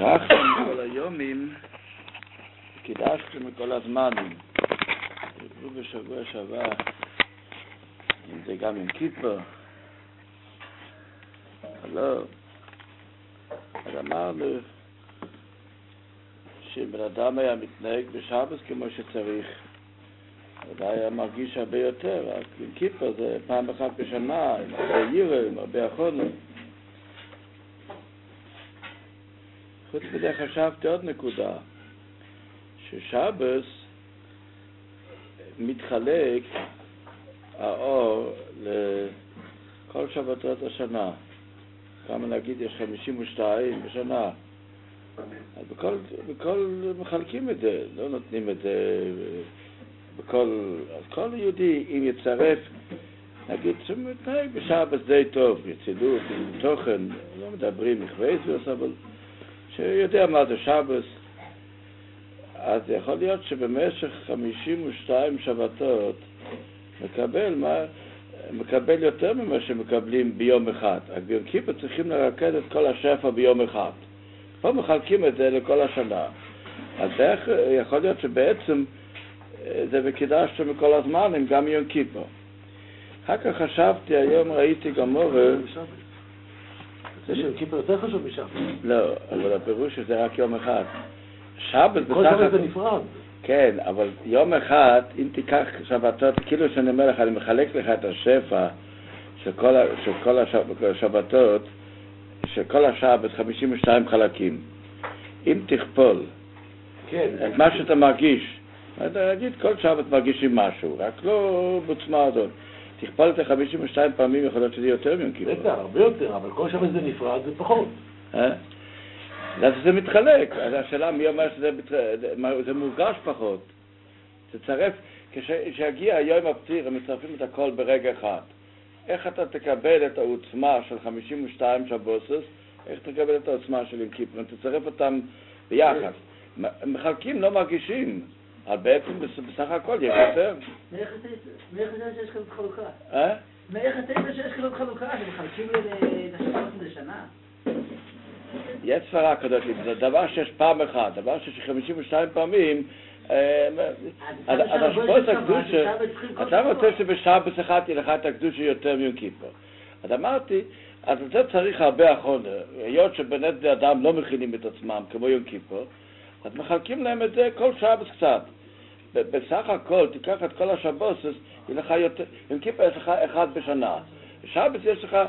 ברחתם כל היומים, קידשתם מכל הזמנים. דיברו בשבוע שעבר, אם זה גם עם כיפר. לא. אז אמרנו שאם בן אדם היה מתנהג בשבת כמו שצריך, אז היה מרגיש הרבה יותר. רק עם כיפר זה פעם אחת בשנה, עם הרבה ירא, עם הרבה אחרונות. חוץ מזה חשבתי עוד נקודה, ששבת מתחלק האור לכל שבתות השנה. כמה נגיד יש 52 בשנה. אז בכל מחלקים את זה, לא נותנים את זה אז כל יהודי אם יצרף, נגיד שמתנהג בשבת די טוב, יצילות, תוכן, לא מדברים מכוויסוס, אבל שיודע מה זה שבת, אז יכול להיות שבמשך 52 שבתות מקבל יותר ממה שמקבלים ביום אחד. רק ביום כיפר צריכים לרכז את כל השפע ביום אחד. פה מחלקים את זה לכל השנה. אז איך יכול להיות שבעצם זה וקידשתם מכל הזמן, גם יום כיפר. אחר כך חשבתי, היום ראיתי גמורה. זה שיום כיפר יותר חשוב משבת. לא, אבל הפירוש שזה רק יום אחד. שבת כל שבת זה נפרד. כן, אבל יום אחד, אם תיקח שבתות, כאילו שאני אומר לך, אני מחלק לך את השפע של כל השבתות, שכל השבת 52 חלקים. אם תכפול את מה שאתה מרגיש, אתה נגיד כל שבת מרגישים משהו, רק לא בעוצמה הזאת. תכפול את 52 פעמים, יכול להיות שזה יותר מיום כיפר. בטח, הרבה יותר, אבל כל שבת זה נפרד, זה פחות. אז זה מתחלק. אז השאלה מי אומר שזה מורגש פחות. תצרף, כשיגיע היום הפטיר, הם מצרפים את הכל ברגע אחד. איך אתה תקבל את העוצמה של 52 שבוסס, איך תקבל את העוצמה של יום כיפר? תצרף אותם ביחד. מחלקים לא מרגישים, אבל בעצם בסך הכל יש יותר. מאיך אתה שיש כזאת חלוקה? מאיך אתה שיש כזאת חלוקה? שמחלקים לשבועות לשנה? יש ספרה כזאת, זה דבר שיש פעם אחת, דבר שיש 52 פעמים, אז השבועות הקדושה, אתה רוצה שבשבת אחד יהיה לך את הקדושה יותר מיום כיפר. אז אמרתי, אז זה צריך הרבה אחרונה, היות שבאמת אדם לא מכינים את עצמם כמו יום כיפר, אז מחלקים להם את זה כל שבת קצת. בסך הכל, תיקח את כל השבועות, יהיה לך יותר, יום כיפר יש לך אחד בשנה. בשבת יש לך,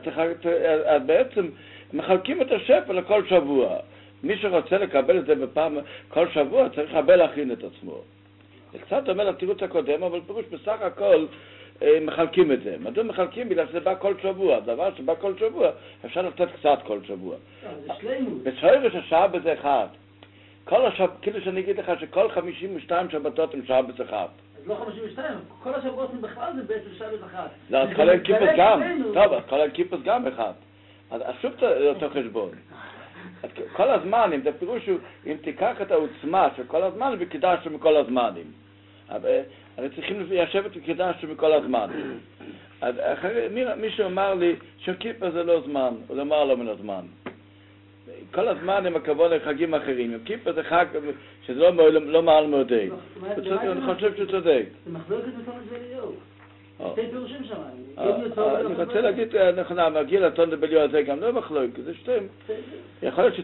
אז בעצם מחלקים את השפע לכל שבוע. מי שרוצה לקבל את זה בפעם, כל שבוע צריך הרבה להכין את עצמו. זה קצת דומה לתירוץ הקודם, אבל פירוש בסך הכל מחלקים את זה. מדוע מחלקים? בגלל שזה בא כל שבוע. דבר שבא כל שבוע, אפשר לתת קצת כל שבוע. בשורש השבת זה אחד. כאילו שאני אגיד לך שכל 52 שבתות הם שבת אחד. אז לא 52, כל השבועות בכלל זה בעצם שבת אחת. לא, אז כל היום כיפוס גם. טוב, אז כל היום כיפוס גם אחד. אז שוב אותו חשבון. כל הזמן, אם זה פירוש הוא, אם תיקח את העוצמה של כל הזמן, וקידשתם מכל הזמנים. הרי צריכים לשבת וקידשתם מכל הזמנים. אז מישהו אמר לי, שכיפר זה לא זמן, הוא אמר לו מן הזמן. כל הזמן הם הכבוד לחגים אחרים. יום כיפר זה חג שזה לא מעל מועדי. אני חושב שהוא צודק. זה מחלוקת מתונת ואליהו. שתי פירושים שם. אני רוצה להגיד, מגיע לתון דבליו הזה גם לא מחלוקת. זה שתיים. יכול להיות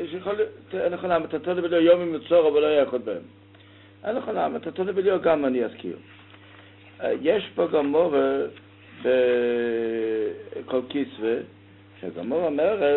את התון דבליו יום עם מצור, אבל לא היה יכול בהם. את התון דבליו גם אני אזכיר. יש פה גמורה בכל כיסווה, שהגמורה אומרת,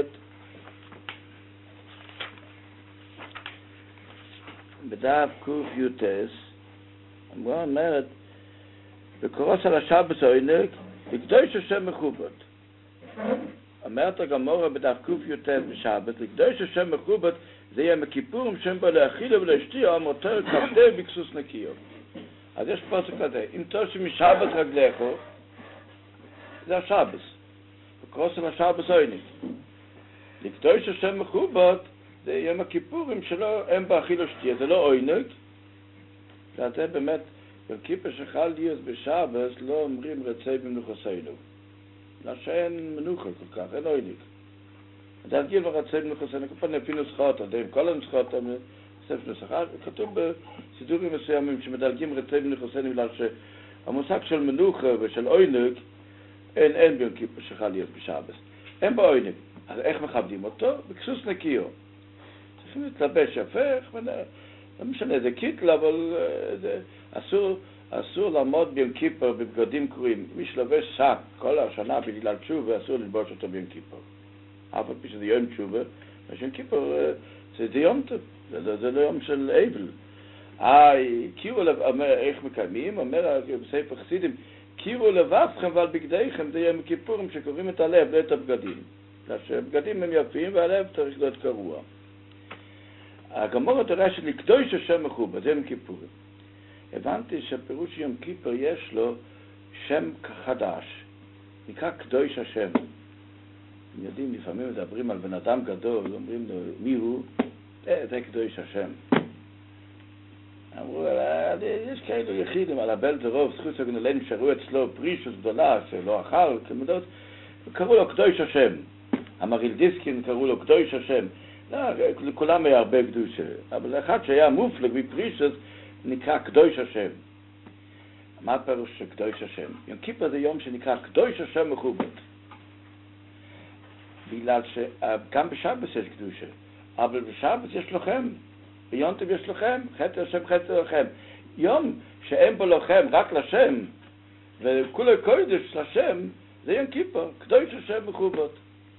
בדף ק"י"ס, הגמרא אומרת, בקורוס על השבת עונג, לקדוש השם מכובד. אומרת הגמרא בדף ק"י"ט בשבת, לקדוש השם מכובד, זה יהיה מכיפורים שם בו להאכילו ולהשתיו, המותר כבדי בקסוס נקיו. אז יש פסוק כזה, אם תושי משבת רגליכו, זה השבת. בקורוס על השבת עונג. לקדוש השם מכובד, זה יום הכיפורים שלו, הם באכילו שתייה, זה לא עונג. זה באמת, יום כיפר שחל להיות בשבת, לא אומרים רצי במנוחסינו. לא שאין מנוחה כל כך, אין עונג. מדלגים ורצים לחוסן, כפן אפילו נוסחות, כל הנוסחות, ספר נוסחה, כתוב בסידורים מסוימים שמדלגים רצים לחוסן, בגלל שהמושג של מנוחה ושל עונג, אין ביום כיפור שחל להיות בשבת. אין בעונג. אז איך מכבדים אותו? בכסוס נקיו. צריכים להתלבש יפה, לא משנה, זה קיטל, אבל אסור לעמוד ביום כיפור בבגדים קרועים. מי שלובש שק כל השנה בגלל תשובה, אסור ללבוש אותו ביום כיפור. אף על פי שזה יום תשובה, ביום כיפור זה יום טוב, זה לא יום של אבל. איך מקיימים? אומר בספר חסידים, קירו לבבכם ועל בגדיכם, זה יום כיפורים שקוראים את הלב, לא את הבגדים. שהבגדים הם יפים והלב צריך להיות קרוע. הגמרא דורשת לקדוש השם מכובד, זה יום כיפורים. הבנתי שהפירוש יום כיפור יש לו שם חדש, נקרא קדוש השם. אתם יודעים, לפעמים מדברים על בן אדם גדול, אומרים לו, מי הוא? זה קדוש השם. אמרו, יש כאלו יחידים על הבל דרוב, זכות הגנלן שראו אצלו פרישוס גדולה, שלא אכל, כמודות, קראו לו קדוש השם. המריל דיסקין קראו לו קדוש השם. לא, לכולם היה הרבה קדושה, אבל אחד שהיה מופלג מפרישוס, נקרא קדוש השם. מה הפירוש של קדוש השם? יום כיפור זה יום שנקרא קדוש השם מכובד. בגלל שגם בשבת יש קדושה, אבל בשבת יש לכם, ביום טוב יש לכם, חטא השם חטא לכם. יום שאין בו לכם רק לשם, וכולי קודש לשם, זה יום כיפור, קדוש השם מכובד.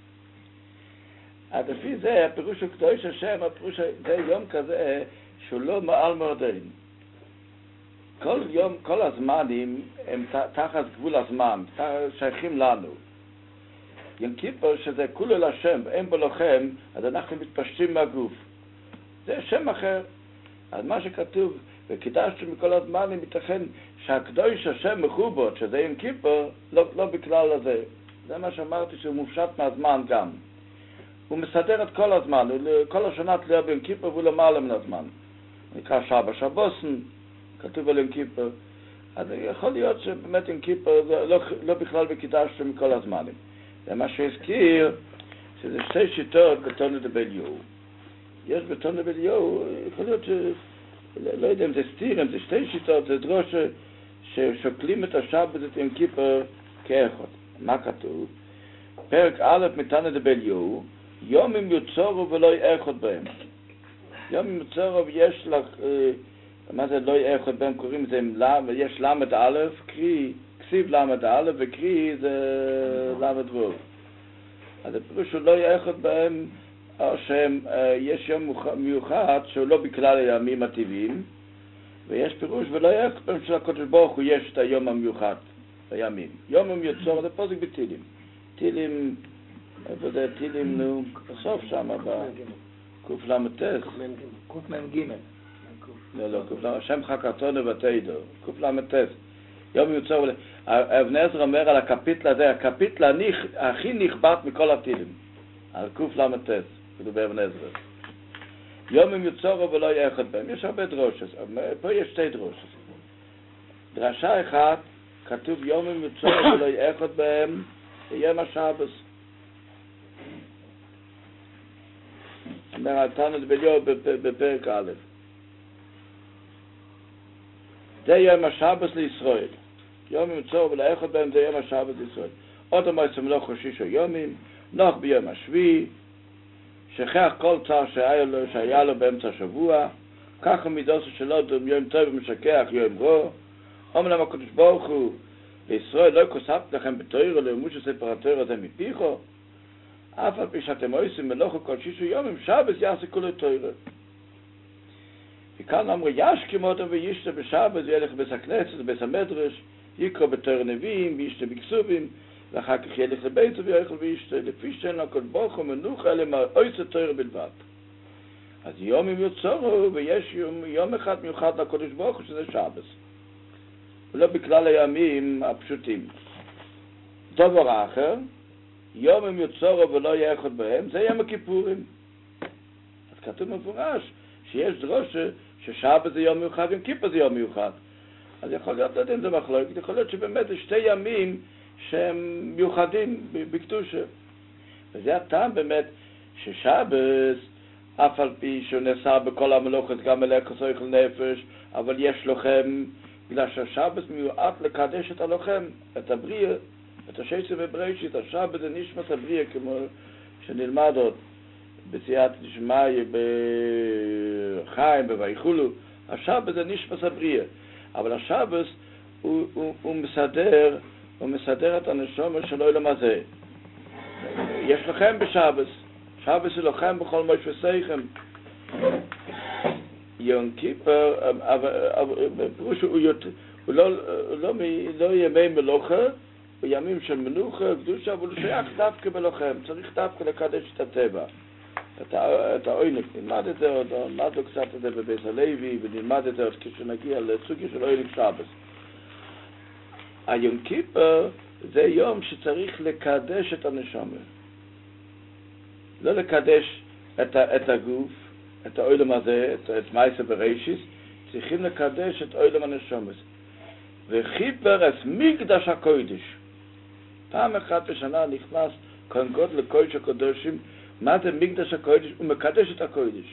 אז לפי זה, הפירוש של קדוש השם, הפירוש זה יום כזה, שהוא לא מעל מורדין. כל יום, כל הזמנים הם תחת גבול הזמן, שייכים לנו. יום כיפור שזה כולו לשם, אין בו לכם, אז אנחנו מתפשטים מהגוף. זה שם אחר. אז מה שכתוב, וקידשתם מכל הזמנים, ייתכן שהקדוש השם מכובד, שזה יום כיפור, לא בכלל הזה. זה מה שאמרתי שהוא מופשט מהזמן גם. הוא מסדר את כל הזמן, כל השנה תלויה ביום כיפור והוא למעלה מן הזמן. נקרא שבוסן, כתוב על יום כיפור. אז יכול להיות שבאמת יום כיפור זה לא בכלל בקידשתם מכל הזמנים. זה מה שהזכיר, שזה שתי שיטות בתונו דבליהו. יש בתונו דבליהו, יכול להיות לא יודע אם זה סתירים, זה שתי שיטות, זה דרוש ששוקלים את השבת את יום כיפור כאחד. מה כתוב? פרק א' מתונו דבליהו, יומים יוצרו ולא יאחד בהם. יומים יוצרו ויש לך, מה זה לא יאחד בהם? קוראים לזה, יש למד א', קרי, כסיב למד א' וקרי זה למד ו'. אז הפירוש הוא לא יאחד בהם, או שיש יום מיוחד שהוא לא בכלל הימים הטבעיים, ויש פירוש ולא יאחד בהם של הקדוש ברוך הוא יש את היום המיוחד, הימים. יומים יוצרו, זה פוסק בתהילים. תהילים, איפה זה תהילים, נו, בסוף שם, בקוף למתס. קוף מ"ג. לא, קוף למתס, שם חכתונו ותדו, קוף למתס. יום יוצר, אבן עזרא אומר על הקפיטל הזה, הקפיטל הכי נכבד מכל התהילים, על קוף למתס, כאילו באבן עזרא. יום יוצרו ולא יאחד בהם, יש הרבה דרושס, פה יש שתי דרושס. דרשה אחת, כתוב יום יוצרו ולא יאחד בהם, יום השבס. אומר תנא דבליהו בפרק א'. זה יום השבס לישראל. יום יוצרו ולא יאחד בהם זה יום השבס לישראל. עוד המועצה מלוך שישה יומים, נוח ביום השביעי, שכח כל צער שהיה לו באמצע השבוע, ככה מידוסו שלו יום טוב ומשכח יום רע. אומנם הקדוש ברוך הוא לישראל לא כוספת לכם בתורה לאמור שספר התורה הזה מפיכו, אף על פי שאתם עושים מלאכה כל שישה יומים, שבת יעשה כולו תורה. וכאן אמרו ישכים אותם וישתה בשבת, וילך בית הכנסת, בית המדרש, יקרא בתורה נביאים, וישתה בכסובים, ואחר כך ילך לביתו ויאכל וישתה, לפי שאין לו הקדוש ברוך הוא מנוחה אלא עושה תורה בלבד. אז יומים יוצרו, ויש יום אחד מיוחד לקדוש ברוך הוא שזה שבת. ולא בכלל הימים הפשוטים. דבר אחר, יומים יוצרו ולא יאחד בהם, זה יום הכיפורים. אז כתוב מפורש שיש דרושה ששבת זה יום מיוחד, יום כיפור זה יום מיוחד. אז יכול להיות, לא יודע אם זה מחלוקת, יכול להיות שבאמת זה שתי ימים שהם מיוחדים בקדושה. וזה הטעם באמת ששבת, אף על פי שהוא נעשה בכל המלאכות, גם מלאכת אוכל נפש, אבל יש לוחם, בגלל שהשבת מיועד לקדש את הלוחם, את הבריאה, את השייסה ובראשית. השבת זה נשמת הבריאה, כמו שנלמד עוד בסייעתא דשמיא, בחיים, בויחולו. השבת זה נשמת הבריאה, אבל השבת הוא מסדר את הנשמה של העולם הזה. יש לוחם בשבת, שבת זה לוחם בכל מושבי שכל. יום כיפר, פירוש הוא לא ימי מלוכה, הוא ימים של מנוחה, קדושה, אבל הוא שייך דווקא בלוחם, צריך דווקא לקדש את הטבע, את העונג. נלמד את זה עוד, נלמד לו קצת את זה בבית הלוי, ונלמד את זה עוד כשנגיע לסוגיה של עונג שבת. היום כיפר זה יום שצריך לקדש את הנשמה, לא לקדש את הגוף, את העולם הזה, את מעשה בראשית, צריכים לקדש את עולם הנשמה. וחיבר את מקדש הקודש. פעם אחת בשנה נכנס כהן גדול לקודש הקודשים. מה זה מקדש הקודש? הוא מקדש את הקודש.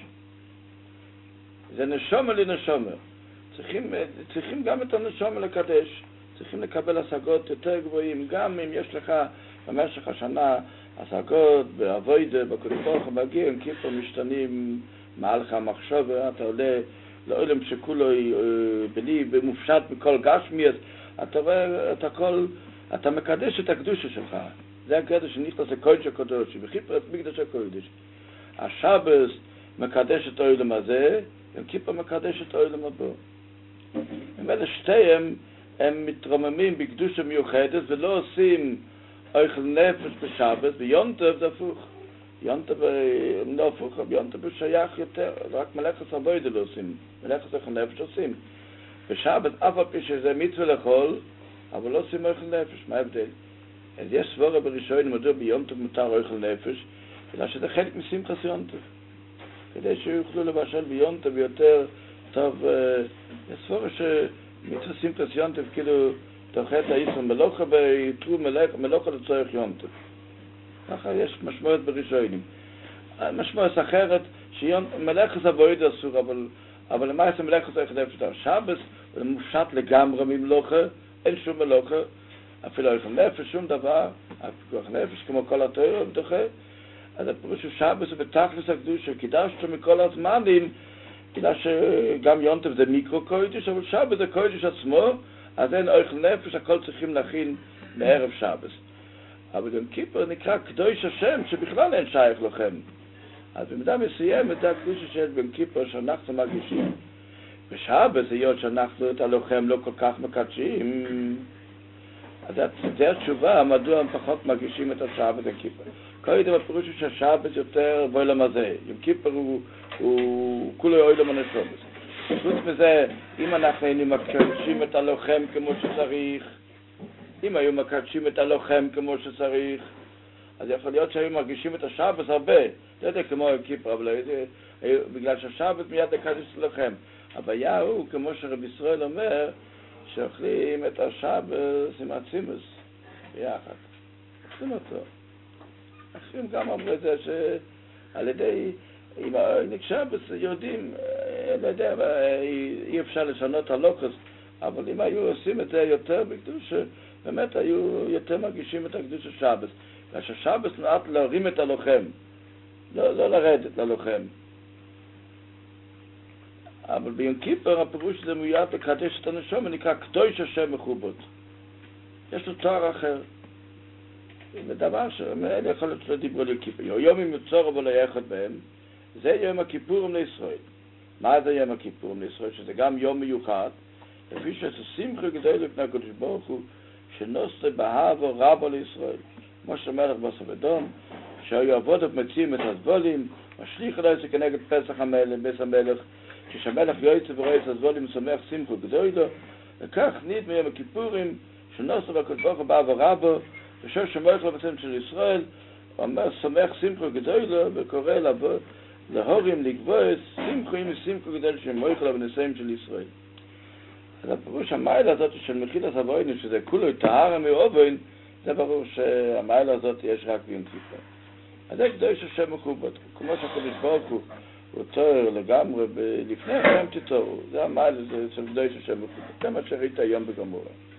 זה נשמה לנשמה. צריכים גם את הנשמה לקדש. צריכים לקבל השגות יותר גבוהים. גם אם יש לך במשך השנה השגות בעבודה, בקודש ברוך הוא מגיע, עם כיפר משתנים מעלך המחשבה, אתה עולה לעולם שכולו בלי במופשט מכל גשמי, אז אתה רואה את הכל, אתה מקדש את הקדושה שלך. זה הקדש שנכנס לקודש הקודש, וכיפר את מקדש הקודש. השבת מקדש את העולם הזה, וכיפר מקדש את העולם הבא. הם אלה שתיהם, הם מתרוממים בקדושה מיוחדת, ולא עושים אוכל נפש בשבת, ויונטב זה הפוך. יונטב לא הפוך, יונטב הוא שייך יותר, רק מלאכת עבודה לא עושים, מלאכת אוכל נפש עושים. בשבת, אף על פי שזה מצווה לאכול, אבל לא עושים אוכל נפש, מה ההבדל? אז יש סבורה בראשון, מדוע ביונטב מותר אוכל נפש, אלא שזה חלק משמחת יונטב. כדי שיוכלו לבשל ביונטב יותר טוב, יש סבורה שמצווה שמחת יונטב כאילו תאכל את האיסר מלוכה ויתרו מלוכה לצורך יונטב. ככה יש משמעות בראשונים. משמעות אחרת, שמלאכת עבודה אסור, אבל למעשה מלאכת אוכל נפש. שבת הוא מופשט לגמרי ממלוכה, אין שום מלוכה, אפילו אוכל נפש, שום דבר, הפיקוח נפש, כמו כל התורה ודוחה. אז הפירוש של שבת זה בתכלס הקדושה, קידשת מכל הזמנים, בגלל שגם יונטב זה מיקרו קודש, אבל שבת זה קודש עצמו, אז אין אוכל נפש, הכל צריכים להכין בערב שבת. אבל גם כיפר נקרא קדוש השם, שבכלל אין שייך לכם. אז במידה מסוימת זה הקדושה של גם כיפר שאנחנו מרגישים. בשבת זה להיות שאנחנו את הלוחם לא כל כך מקדשים. אז זה התשובה, מדוע הם פחות מרגישים את השבת וכיפר. קודם הפירוש שהשבת יותר בעולם הזה. יום כיפר הוא כולו עולם הנשומות. חוץ מזה, אם אנחנו היינו מקדשים את הלוחם כמו שצריך, אם היו מקדשים את הלוחם כמו שצריך, אז יכול להיות שהיו מרגישים את השבת הרבה. לא יודע כמו יום כיפר, אבל בגלל שהשבת מיד לקדש את הלוחם. הבעיה הוא, כמו שרב ישראל אומר, שאוכלים את השבת עם הצימוס ביחד. אוכלים אותו. אוכלים גם אמרו את זה שעל ידי, אם נקשבת יודעים, לא יודע, אי אפשר לשנות הלוקוס, אבל אם היו עושים את זה יותר בקדושה, באמת היו יותר מרגישים את הקדושה שבת. שהשבת נועד להרים את הלוחם, לא לרדת ללוחם. אבל ביום כיפר הפירוש זה מיועד לקדש את הנשמה, נקרא קדוש השם מכובד. יש לו תואר אחר. זה דבר שמאלה יכול להיות שלא דיברו ליום כיפר. יום אם יוצור אבל לא יחד בהם, זה יום הכיפורים לישראל. מה זה יום הכיפורים לישראל? שזה גם יום מיוחד, לפי שזה שמחה גדול לפני הקדוש ברוך הוא, שנושא באהבו רבו לישראל. כמו שמלך בסבדום, שהיו עבודת מציעים את הסבולים, משליך אלוהי זה כנגד פסח המלך, בס המלך, כשהמלך יועץ ורואה את הסבולים, שמח שמחו גדולו, וכך נית מיום הכיפורים, שנושא בקדוש ברוך הוא באהבו רבו, ושוב שמלך לבצעים של ישראל, אומר שמח שמחו גדולו, וקורא להורים לגבוס, שמחו עם שמחו גדול שמלך לבצעים של ישראל. אז הפירוש המיילה הזאת של מחילת הבוינים, שזה כולו טהרה מאובן, זה ברור שהמיילה הזאת יש רק ביום כיפר. אז זה קדוש השם מכובד, כמו שהקדוש ברוך הוא תואר לגמרי לפני השם תתוארו, זה המעל, זה קדוש השם מכובד, זה מה שראית היום בגמורה.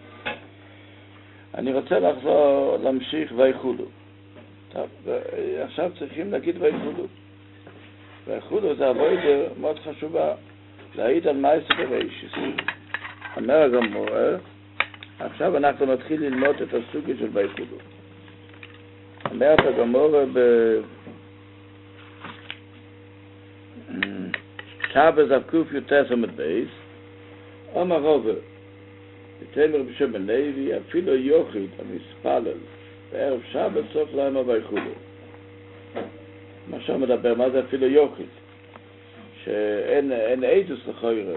אני רוצה לחזור, להמשיך ויחולו. טוב, עכשיו צריכים להגיד ויחולו. ויחולו זה עבודה מאוד חשובה, להעיד על מעשה בראשית. אומר הגמורה, עכשיו אנחנו נתחיל ללמוד את הסוגיה של ויחולו. אומרת הגמורה בשבס אבקוף יוטס עמד בייס, אומר רובה, תתאמר בשם לוי, אפילו יוחיד המספלל, בערב שבת סוף להם ויחולו. מה שמדבר, מה זה אפילו יוחיד? שאין עדוס לכויר,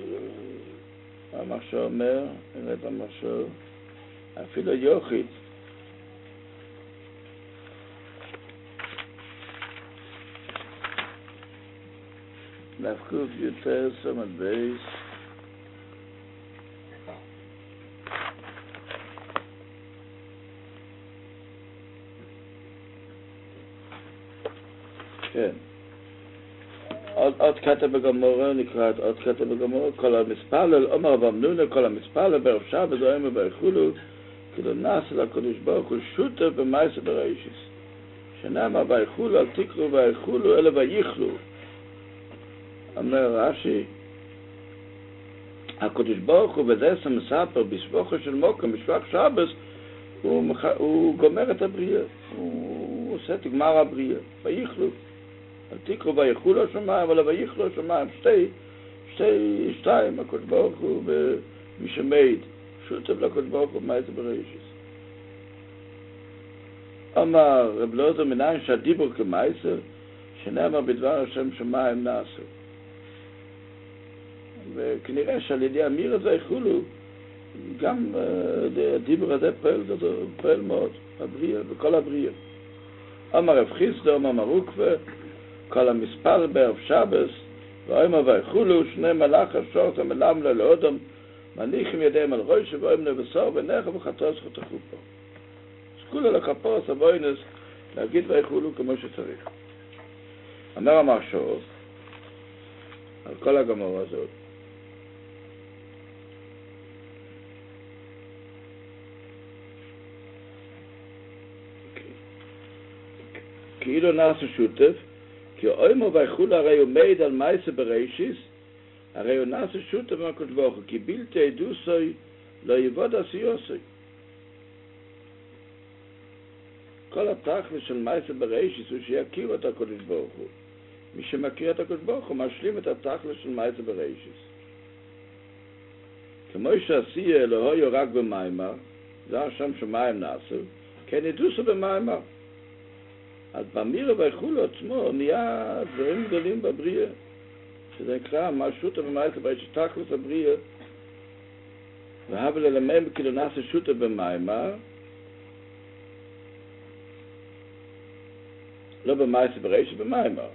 מה שאומר, נראה משהו, אפילו יוחיד, להפקוף יותר סמד בייס, כן. עוד קטע בגמורה, נקרא עוד קטע בגמורה, כל המספלל, אומר במנונה, כל המספלל בערב שבת, זה אומר ויחולו, כאילו נעשה לקדוש ברוך הוא שותף במעשה בראשית. שנאמר ויחולו, אל תקראו ויחולו, אלא ויחלו. אומר רש"י, הקדוש ברוך הוא וזה מספר בשבוחו של מוקם, בשבח שבת, הוא גומר את הבריאה, הוא עושה את גמר הבריאה, ויחלו. אל תקראו ויחולו השמיים, אלא ויחלו השמיים, שתיים, הקדוש ברוך הוא משמעית, שותף לקדוש ברוך הוא במעשה בראשית. אמר רב אלעזר מניין שהדיבור כמעשה, שנאמר בדבר השם שמיים נעשו. וכנראה שעל ידי אמיר הזה יחולו, גם הדיבור הזה פועל מאוד, הבריאה, בכל הבריאה. אמר רב חיסדא, אמר רוקווה, כל המספל בערב שבס, ואומר ויחולו, שני מלאך השort המלמלה לאודם, מניחים ידיהם על ראש, ואומר נבשר ונך וחטוס חתכו פה. כולה לכפוס הבוינס להגיד ויחולו כמו שצריך. אומר המרשור על כל הגמורה הזאת, כאילו נעשה שותף, כי אוימו ויחולו הרי הוא מעיד על מעשה בראשית, הרי הוא נעשה שותף מהקדוש ברוך הוא, כי בלתי עדוסוי לא יבוד עשיוסוי. כל התכלס של מעשה בראשית הוא שיכיר את הקדוש ברוך הוא. מי שמכיר את הקדוש ברוך הוא משלים את התכלס של מעשה בראשית. כמו שעשייה אלוהיו רק במיימר, זה השם שמים נעשו, כן ידוסו במיימר. אז באמיר ויחולו עצמו נהיה דברים גדולים בבריאה, שזה נקרא משותא במעשה בראשית, תכלס הבריאה, והבל אלמם כאילו נעשה שותא במיימר, לא במעשה בראשית, במיימר.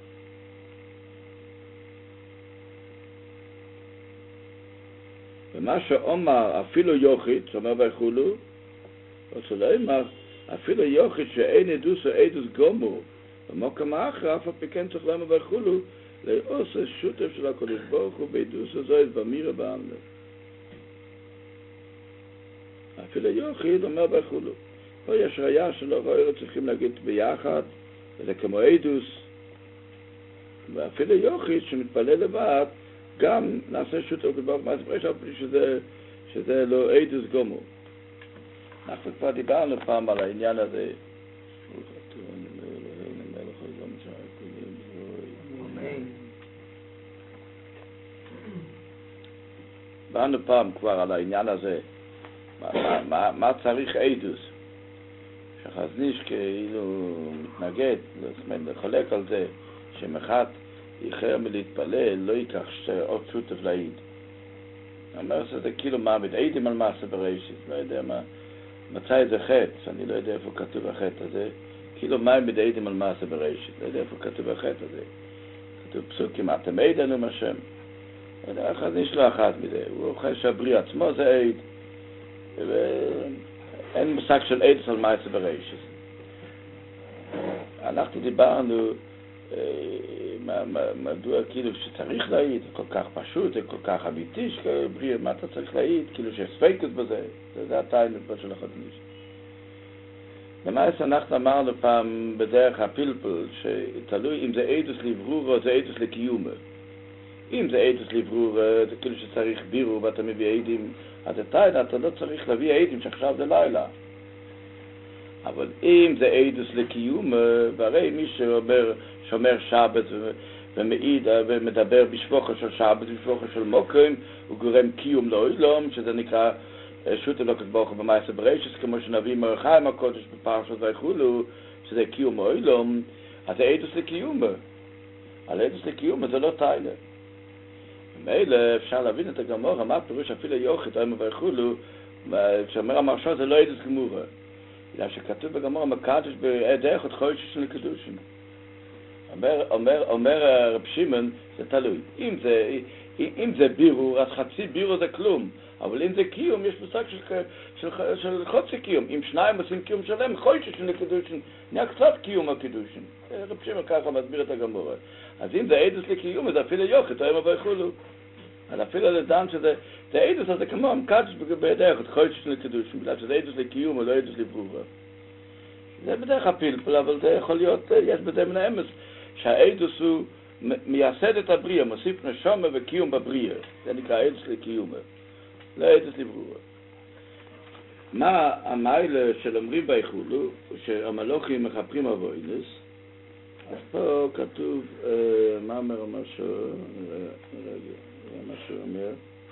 ומה שאומר אפילו יוחיד, שאומר ויחולו, רוצה לומר, אפילו יוחיד שאין עדוס או עדוס גומור, במוקם האחר, אף הפיקן צריך לומר ויחולו, לעושה שותף של הקדוש ברוך הוא בעדוס הזוהת במירה בעמלה. אפילו יוחיד אומר ויחולו. פה יש ראיה שלא רואה צריכים להגיד ביחד, וזה כמו עדוס, ואפילו יוחיד שמתפלל לבד, גם נעשה שותף כבר מעשה בראשית, שזה לא עדוס גומור. אנחנו כבר דיברנו פעם על העניין הזה. דיברנו פעם כבר על העניין הזה, מה צריך עדוס? שחזניש כאילו מתנגד, לחלק על זה, שמחת יחר מלהתפלל, לא ייקח עוד שותף לעיד. אומר שזה כאילו מעמיד, עידים על מעשה בראשית, לא יודע מה, מצא איזה חטא, אני לא יודע איפה כתוב החטא הזה, כאילו מעמיד עידים על מעשה בראשית, לא יודע איפה כתוב החטא הזה. כתוב פסוקים, אתם עידנו עם השם. חזניש לא אחת מזה, הוא חושב שהבריא עצמו זה עיד, אין מושג של עידס על מעשה בראשית. אנחנו דיברנו מדוע כאילו שצריך להעיד, זה כל כך פשוט, זה כל כך אמיתי, מה אתה צריך להעיד, כאילו שיש ספקות בזה, זה הטעם של החודש. למעשה אנחנו אמרנו פעם בדרך הפלפל, שתלוי אם זה עדוס לברור או זה עדוס לקיומה. אם זה עדוס לברור, זה כאילו שצריך בירור ואתה מביא עדים, אז אתה לא צריך להביא עדים שעכשיו זה לילה. אבל אם זה עדוס לקיום, והרי מי שאומר, שומר שבת ומעיד ומדבר בשבוחה של שבת, בשבוחה של מוקרים, הוא גורם קיום לעולם, שזה נקרא שוטה לא כתבוכה במעשה בראשית, כמו שנביא מרחיים הקודש בפרשת ויחולו, שזה קיום לעולם, אז זה עדוס לקיום. על עדוס לקיום זה לא תיילה. ומילא אפשר להבין את הגמורה, מה פירוש אפילו יוחד, או ויחולו, כשאומר המרשה זה לא עדוס גמורה. בגלל שכתוב בגמורה מקדש בעדך עוד חודש של קדושים. אומר רב שמעון, זה תלוי. אם זה בירור, אז חצי בירור זה כלום. אבל אם זה קיום, יש מושג של חוצי קיום. אם שניים עושים קיום שלם, חודש של קדושים, נהיה קצת קיום הקדושים. רב שמעון ככה מסביר את הגמורה. אז אם זה עדוס לקיום, אז אפילו יוחד, או ויחולו. אז אפילו לדעת שזה עדוס, אז זה כמו המקדש בעדך עוד חודש של קדושים, בגלל שזה עדוס לקיום או לא עדוס לברורה. זה בדרך הפלפל, אבל זה יכול להיות, יש בזה מן האמס, שהעדוס הוא מייסד את הבריאה, מוסיף נשמה וקיום בבריאה. זה נקרא עדוס לקיום, לא עדוס לברורה. מה המיילה של אומרים ביחולו, שהמלוכים מחפרים אבוינס, אז פה כתוב, מה אומר משהו, מה שהוא אומר,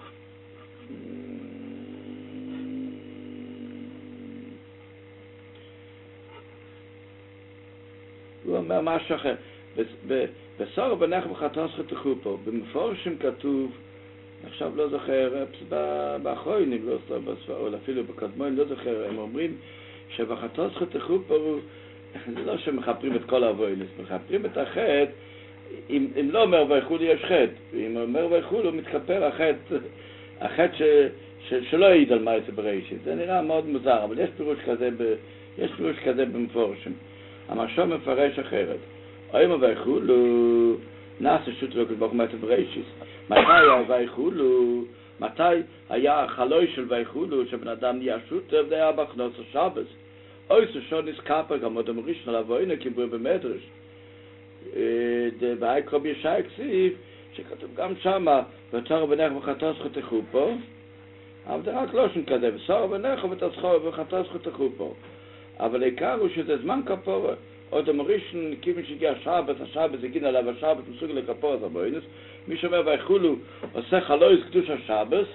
הוא אומר משהו אחר. בסור בנך וחטוס חתכו פה, במפורשים כתוב, עכשיו לא זוכר, באחרונים, לא בספר, או אפילו בקדמון, לא זוכר, הם אומרים שבחטוס חתכו פה, זה לא שמחפרים את כל האבוינס, מחפרים את החטא, אם לא אומר ויחולו יש חטא, אם אומר ויחולו מתכפר החטא שלא העיד על מעשה בראשית. זה נראה מאוד מוזר, אבל יש פירוש כזה במפורשים. המרשם מפרש אחרת. אומר ויחולו נעשה שוט לא כתבוך מעשה בראשית. מתי היה ויחולו? מתי היה החלוי של ויחולו שבן אדם נהיה שוט? זה היה בכנוס השבס. אוי ששון נזכפר גם עוד המרישן על אבוינה כיבור במדרש. והאיקרו בישי כסיף שכתוב גם שמה וצור בנך וחטוס חתכו פה, אבל זה רק לא שם כזה, וצור בנך וחטוס חתכו פה, אבל העיקר הוא שזה זמן כפורה. עוד המרישן כיוון שהגיע השבת הגיע עליו השבת מסוג לכפור את הבוינס, מי שאומר ויחולו עושה חלויס קדוש השבת,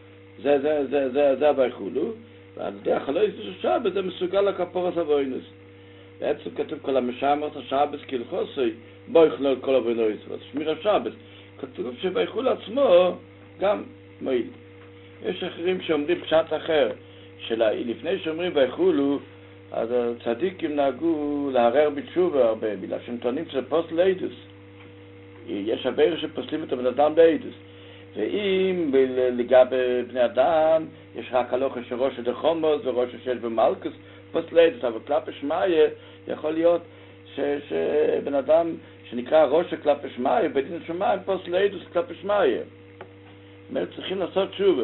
זה ויחולו, ועל ידי החלויס קדוש השבת זה מסוגל לכפור את הבוינס. בעצם כתוב כל המשמרת השבת כהלכוסי בו יכלול כל הבוינויס, שמיר השבת כתוב שביחול עצמו גם מועיל. יש אחרים שאומרים פשט אחר, שלפני שאומרים ויחולו, אז הצדיקים נהגו להרר בתשובה הרבה, בגלל שהם טוענים שזה פוסט לאידוס. יש הרבה שפוסלים את הבן אדם לאידוס. ואם לגבי בני אדם, יש רק הלוכה של ראש הדחומוס וראש השש במלכוס, פוסט לאידוס, אבל כלפי שמיה יכול להיות שבן אדם שנקרא ראש כלפי שמיה, בדין שמיים פוסט לאידוס כלפי שמיה. זאת צריכים לעשות תשובה.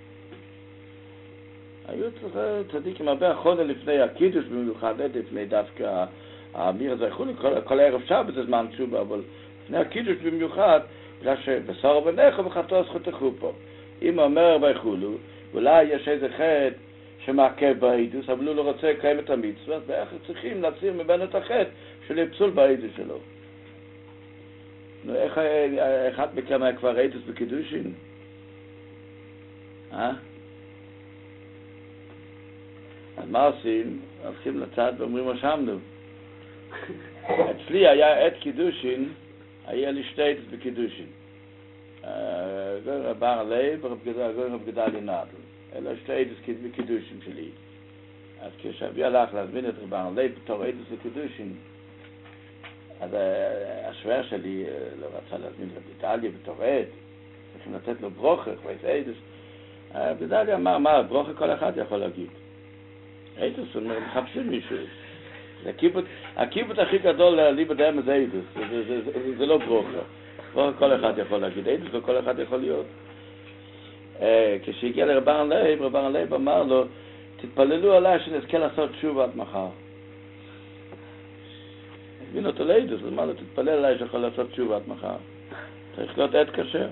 היו צדיקים הרבה אחרונה לפני הקידוש, במיוחד לפני דווקא האמיר הזה, כל הערב שבת זה זמן תשובה, אבל לפני הקידוש במיוחד, בגלל שבשר בנך וחטוס חתכו פה. אם אומר ויחולו, אולי יש איזה חטא שמעכב בעידוס, אבל הוא לא רוצה לקיים את המצווה, ואיך צריכים להסיר ממנו את החטא של יפסול בעידוס שלו. איך אחד מכם היה כבר עידוס בקידושין? אז מה עושים? הולכים לצד ואומרים רשמנו. אצלי היה עת קידושין, היה לי שתי עדות בקידושין. רב בר לב ורב גדליה נדל. אלה שתי עדות בקידושין שלי. אז כשאבי הלך להזמין את רב בר לב בתור עדות בקידושין, אז השוור שלי לא רצה להזמין רב גדליה בתור עד. צריכים לתת לו ברוכה, ואיזה עדות. רב גדליה אמר, מה, ברוכה כל אחד יכול להגיד. עדות, הוא מחפשים מישהו. הקיבוץ הכי גדול ליבא דאמס זה אידוס, זה לא ברוכה. לא כל אחד יכול להגיד אידוס, לא כל אחד יכול להיות. כשהגיע לרבן לייב, רבן לייב אמר לו, תתפללו עליי שנזכה לעשות תשובה עד מחר. הבין אותו לאידוס, אמר לו, תתפלל עליי שיכול לעשות תשובה עד מחר. צריך להיות עד כשר.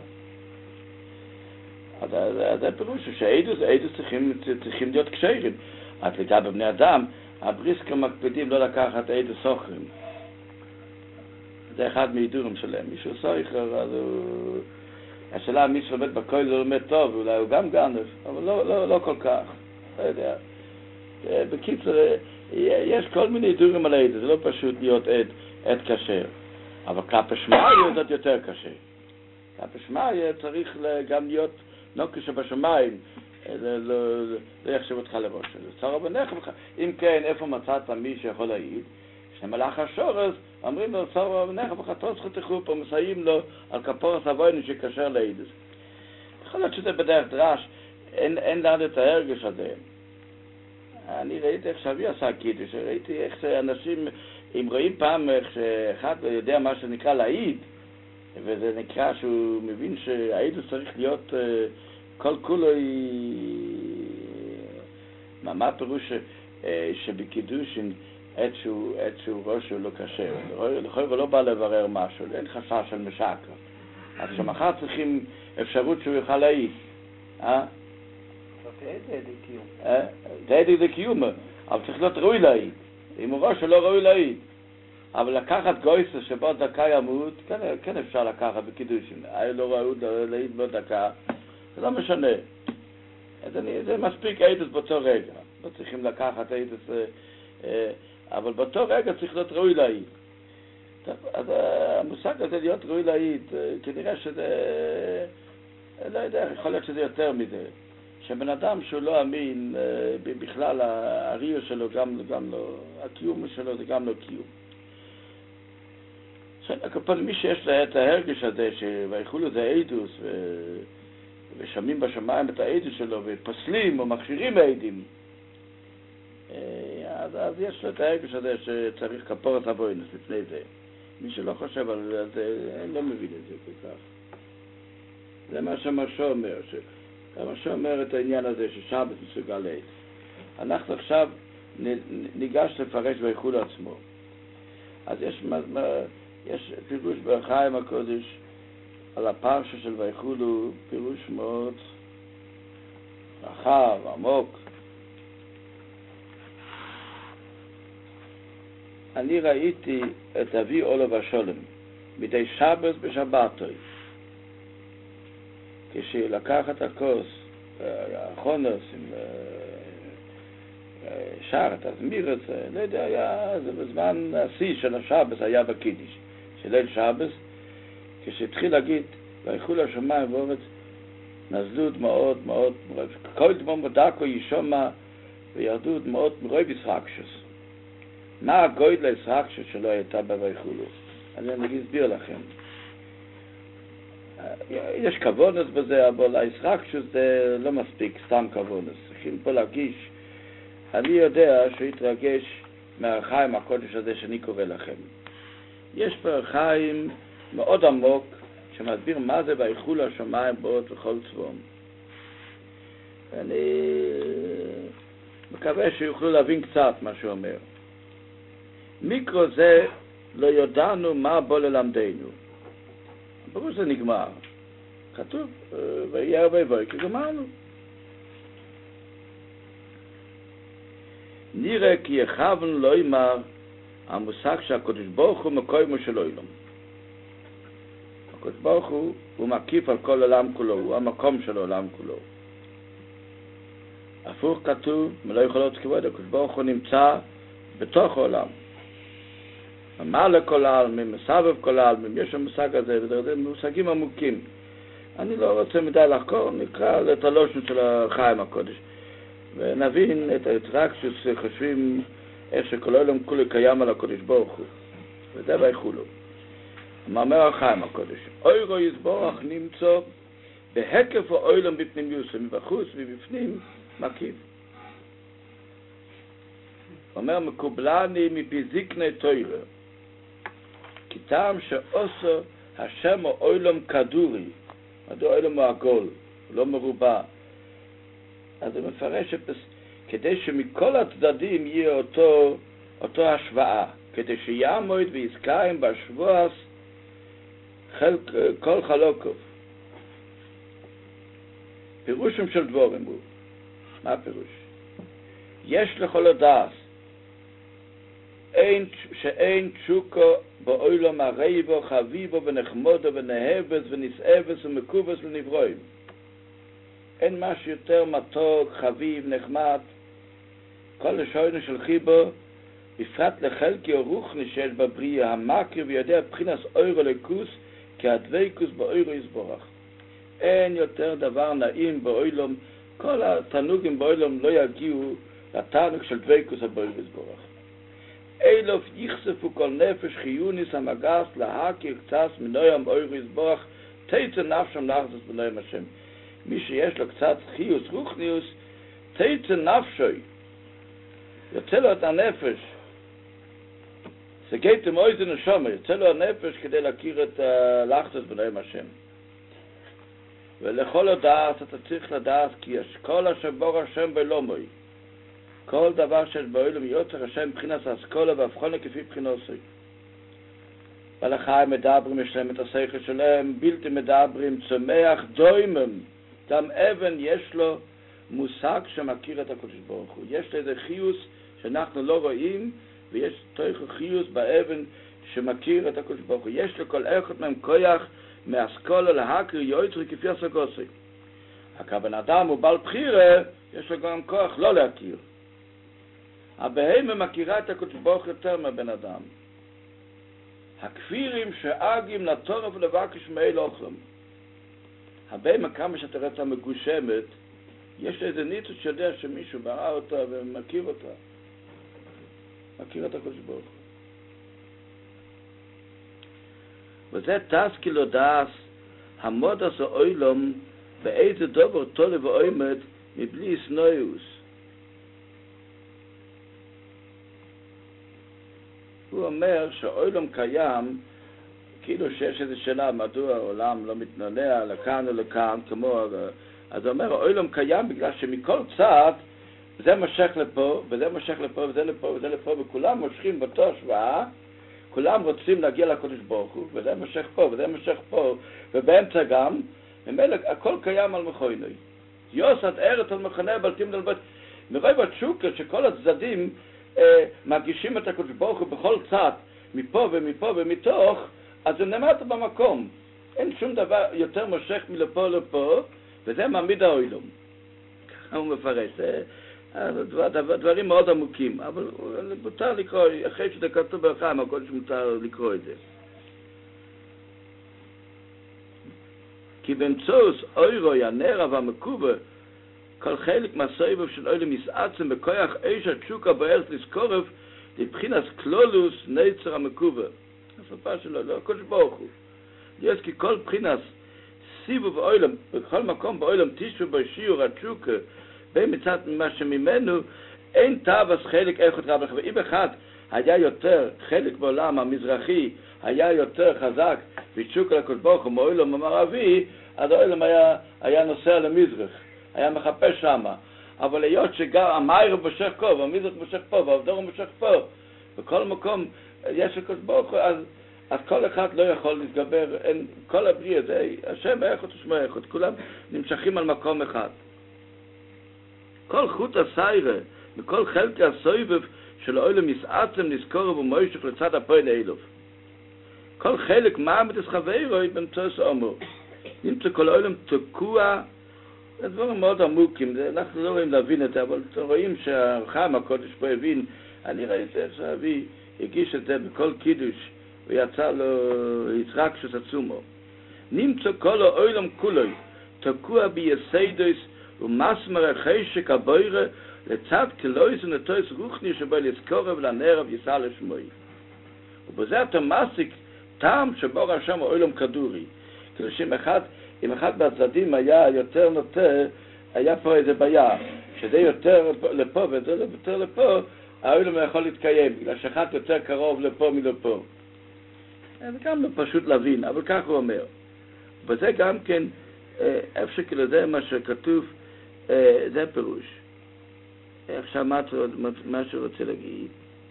אז זה פירוש שהאידוס צריכים להיות כשרים. עד לגבי בני אדם, הבריסקה מקפידים לא לקחת אידוס סוכרים. זה אחד מהידורים שלהם. מישהו סוכר, אז הוא... השאלה מי שלומד בכולל זה לומד טוב, אולי הוא גם גנב, אבל לא כל כך. לא יודע. בקיצור, יש כל מיני הידורים על האידוס, זה לא פשוט להיות עד כשר. אבל כלפי שמיים זה יותר קשה. כלפי שמיים צריך גם להיות נוקש בשמיים, לא יחשב אותך לראש. צרה בנך, אם כן, איפה מצאת מי שיכול להעיד? שמלאך השורס, אומרים לו, צרה בנך, וחתוס חתכו פה, מסייעים לו על כפורס אבוינו שקשר לאידוס. יכול להיות שזה בדרך דרש, אין לנו את ההרגש הזה. אני ראיתי איך שאבי עשה קידוש, ראיתי איך שאנשים, אם רואים פעם איך שאחד יודע מה שנקרא להעיד, וזה נקרא שהוא מבין שהעידוס צריך להיות כל כולו, מה פירוש שבקידוש עת שהוא ראש הוא לא קשה, לכאורה הוא לא בא לברר משהו, אין חשש של משקר. אז שמחר צריכים אפשרות שהוא יוכל להעיד. זה עד לקיום, אבל צריך להיות ראוי להעיד. אם הוא ראש הוא לא ראוי להעיד. אבל לקחת גויסה שבו דקה ימות, כן אפשר לקחת בקידושים. היה לא ראוי להעיד בו דקה, זה לא משנה. זה מספיק עדות באותו רגע. לא צריכים לקחת עדות, אבל באותו רגע צריך להיות ראוי להעיד. אז המושג הזה להיות ראוי להעיד, כנראה שזה, לא יודע, יכול להיות שזה יותר מזה. שבן אדם שהוא לא אמין, בכלל הריו שלו גם לא, הקיום שלו זה גם לא קיום. כפון מי שיש לה את ההרגש הזה, ויכולו זה עדוס, ושמים בשמיים את העדוס שלו, ופסלים או מכשירים העדים, אז יש לו את ההרגש הזה שצריך כפורת אבוינוס לפני זה. מי שלא חושב על זה, לא מבין את זה כל כך. זה מה שהמשהו אומר, המשהו אומר את העניין הזה ששבת מסוגל לעד. אנחנו עכשיו ניגש לפרש ויכולו עצמו. אז יש פירוש בחיים הקודש על הפרשה של ויכולו, פירוש מאוד רחב, עמוק. אני ראיתי את אבי עולו ושולם מדי שבת בשבתוי, כשלקח את הכוס, החונוס עם שער, את הזמיר, לא יודע, זה בזמן השיא של השבת היה בקידיש. ליל שבת, כשהתחיל להגיד, ויכולו השמיים ואורץ, נזלו דמעות, כל דמעות בדקו ישומע, וירדו דמעות מרוב ישרקשוס. מה הגודל הישרקשוס שלא הייתה בויכולו? אני אסביר לכם. יש כוונס בזה, אבל הישרקשוס זה לא מספיק סתם כוונס. צריכים פה להגיש, אני יודע שהתרגש מהחיים הקודש הזה שאני קורא לכם. יש פה חיים מאוד עמוק שמסביר מה זה ויכולו השמיים בארץ וכל צבאם. אני מקווה שיוכלו להבין קצת מה שהוא אומר. מיקרו זה לא ידענו מה בוא ללמדנו. ברור זה נגמר. כתוב, ויהיה ויבוא, כי גמרנו. נראה כי יכוון לא יאמר המושג שהקדוש ברוך הוא מקוימו של עולם. הקדוש ברוך הוא מקיף על כל עולם כולו, הוא המקום של העולם כולו. הפוך כתוב, מלא יכולות כבוד, הקדוש ברוך הוא נמצא בתוך העולם. ממלא כל העלמים, מסבב כל העלמים, יש המושג הזה, וזה מושגים עמוקים. אני לא רוצה מדי לחקור, נקרא את הלושן של החיים הקודש. ונבין את ההתרגשות שחושבים איך שכל העולם כולו קיים על הקודש ברוך הוא. וזה ויכולו. מאמר החיים הקודש. אוירו יסבורך נמצא בהקף העולם בפנימיוס, מבחוץ ובפנים מקיף. אומר מקובלני מפי זקני תוירה, כי טעם שעושו השם הוא אוילום כדורי, מדוע אוילום הוא עגול, לא מרובע. אז הוא מפרש כדי שמכל הצדדים יהיה אותו השוואה, כדי שיעמוד ויזכאים בשבועס כל חלוקוב. פירושים של דבורים הוא. מה הפירוש? יש לכל הדעת שאין תשוקו באוילום הרייבו, חביבו ונחמודו ונהבס ונסעבס ומקובס לנברואים. אין משהו יותר מתוק, חביב, נחמד. כל לשוינו של חיבו, בפרט לחלקי או רוחני שיש בבריאה, המקר ויודע בחינס אוירו לקוס, כי הדוויקוס באוירו יסבורך. אין יותר דבר נעים באוילום, כל התענוגים באוילום לא יגיעו לתענוג של דוויקוס באוירו יסבורך. אילוף יחשפו כל נפש חיוניס המגס להכיר קצת מנוים אוירו יסבורך, תצא נפשם נחזס בנוים השם. מי שיש לו קצת חיוס רוחניוס, תצא נפשוי, יוצא לו את הנפש, סגייתם אויזן ושומר, יוצא לו הנפש כדי להכיר את לחזס בנוים השם. ולכל הדעת אתה צריך לדעת כי יש כל אשר בור השם בלומוי, כל דבר שיש באוילום יוצר השם מבחינת האסכולה והבחונה כפי בחינוסי. ולחיים מדברים יש להם את השכל שלהם, בלתי מדברים, צומח דוימם, גם אבן יש לו מושג שמכיר את הקדוש ברוך הוא. יש לזה חיוס שאנחנו לא רואים, ויש תוך חיוס באבן שמכיר את הקדוש ברוך הוא. יש לכל אחד מהם כוח מהאסכולה להכיר יוצר כפי הסגוסי. הכוון אדם הוא בעל בחירה, יש לו גם כוח לא להכיר. הבהמה מכירה את הקדוש ברוך יותר מהבן אדם. הכפירים שאגים לתורה ולבקש מאל אוכלם. הבהמה כמה שאתה רצה מגושמת, יש איזה ניצוץ שיודע שמישהו ברא אותה ומכיר אותה. מכיר את הקדוש ברוך הוא. וזה תסקי לו דאס, המודס או אוילום, באיזה דובר תולה ואוימת, מבלי סנויוס. הוא אומר שהאוילום קיים, כאילו שיש איזו שאלה, מדוע העולם לא מתנועע לכאן או לכאן, כמו, אז הוא אומר, האוילום קיים בגלל שמכל צד, זה משך לפה, וזה משך לפה, וזה לפה, וזה לפה, וכולם מושכים באותו השוואה, כולם רוצים להגיע לקדוש ברוך הוא, וזה משך פה, וזה משך פה, ובאמצע גם, ממילא הכל קיים על מכוינוי. יוסד ארץ על מכנה בלתים דלבט. מרואי בתשוקה שכל הצדדים מרגישים את הקדוש ברוך הוא בכל צד, מפה ומפה ומתוך, אז זה נמד במקום. אין שום דבר יותר מושך מלפה לפה, וזה מעמיד האוילום. ככה הוא מפרש. דברים מאוד עמוקים, אבל מותר לקרוא, אחרי שזה כתוב ברחם, הכל שמותר לקרוא את זה. כי באמצעות אוירוי, הנרע והמקובה, כל חלק מהסובב של אוילום יסעצם בכוח איש התשוקה בארץ לזכורף, לבחינת כלולוס ניצר המקובה. השפה שלו, לא הקדוש ברוך הוא. יש כי כל בחינת סיבוב אוילום, בכל מקום באוילום תשו בשיעור התשוקה, במצד מה שממנו אין תאווס חלק איכות רב לחבר. אם אחד היה יותר, חלק בעולם המזרחי היה יותר חזק ותשוקה לקדוש ברוך הוא מאוילום המערבי, אז האוילום היה נוסע למזרח, היה מחפש שמה. אבל היות שגם המאיר בשך פה, והמזרח בשך פה, והאבדור בשך פה, בכל מקום יש לקדוש ברוך הוא, אז כל אחד לא יכול להתגבר, כל הבריאה זה השם איכות ושמו איכות, כולם נמשכים על מקום אחד. כל חוט הסיירה, וכל חלקי הסויבב של האוילום יסעצם נזכור ומוישך לצד הפועל אילוב. כל חלק מעמד את חברוי באמצעות אומרו. נמצא כל האוילום תקוע, זה דברים מאוד עמוקים, אנחנו לא רואים להבין את זה, אבל רואים שהרחם הקודש פה הבין, אני ראיתי איך שאבי הגיש את זה בכל קידוש, ויצא לו יצרק שסצומו. נמצא כל האוילום כולוי, תקוע ביסיידוס, ומסמר החשק הבוירה לצד כלויס ונטויס רוחני שבו לזכורב לנרב יסע לשמוי. ובזה אתה מסיק טעם שבו רשם האוילום כדורי. כאילו אם אחד מהצדדים היה יותר נוטה, היה פה איזה בעיה, שזה יותר לפה וזה יותר לפה, האוילום יכול להתקיים, בגלל שאחד יותר קרוב לפה מלפה. זה גם לא פשוט להבין, אבל כך הוא אומר. וזה גם כן, איפה שכאילו זה מה שכתוב, זה פירוש. עכשיו מה שרוצה להגיד.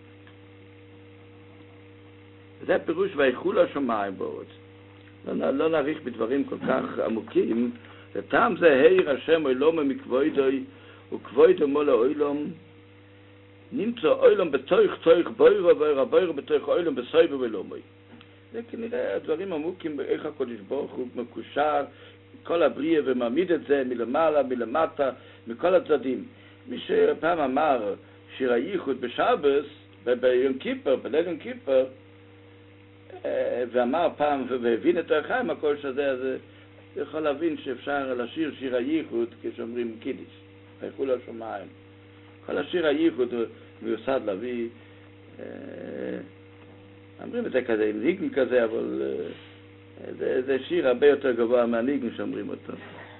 זה פירוש ויחולו השמיים בארץ. לא נאריך בדברים כל כך עמוקים. וטעם זה העיר השם אילום מכבודוי וכבודו מול האילום. נמצא אילום בתוך בוירו בתוך אילום בסויבו ואילומוי. זה כנראה הדברים עמוקים באיך הקודש ברוך הוא מקושר כל הבריאה ומעמיד את זה מלמעלה, מלמטה, מכל הצדדים. מי שפעם אמר שיר הייחוד בשבס, ביום כיפר, בליל יום כיפר, ואמר פעם והבין את החיים הכל שזה, אז יכול להבין שאפשר לשיר שיר הייחוד כשאומרים קידיש, ויחולו השמיים. כל השיר הייחוד מיוסד להביא, אומרים את זה כזה עם ניגן כזה, אבל זה שיר הרבה יותר גבוה מהניגן שאומרים אותו.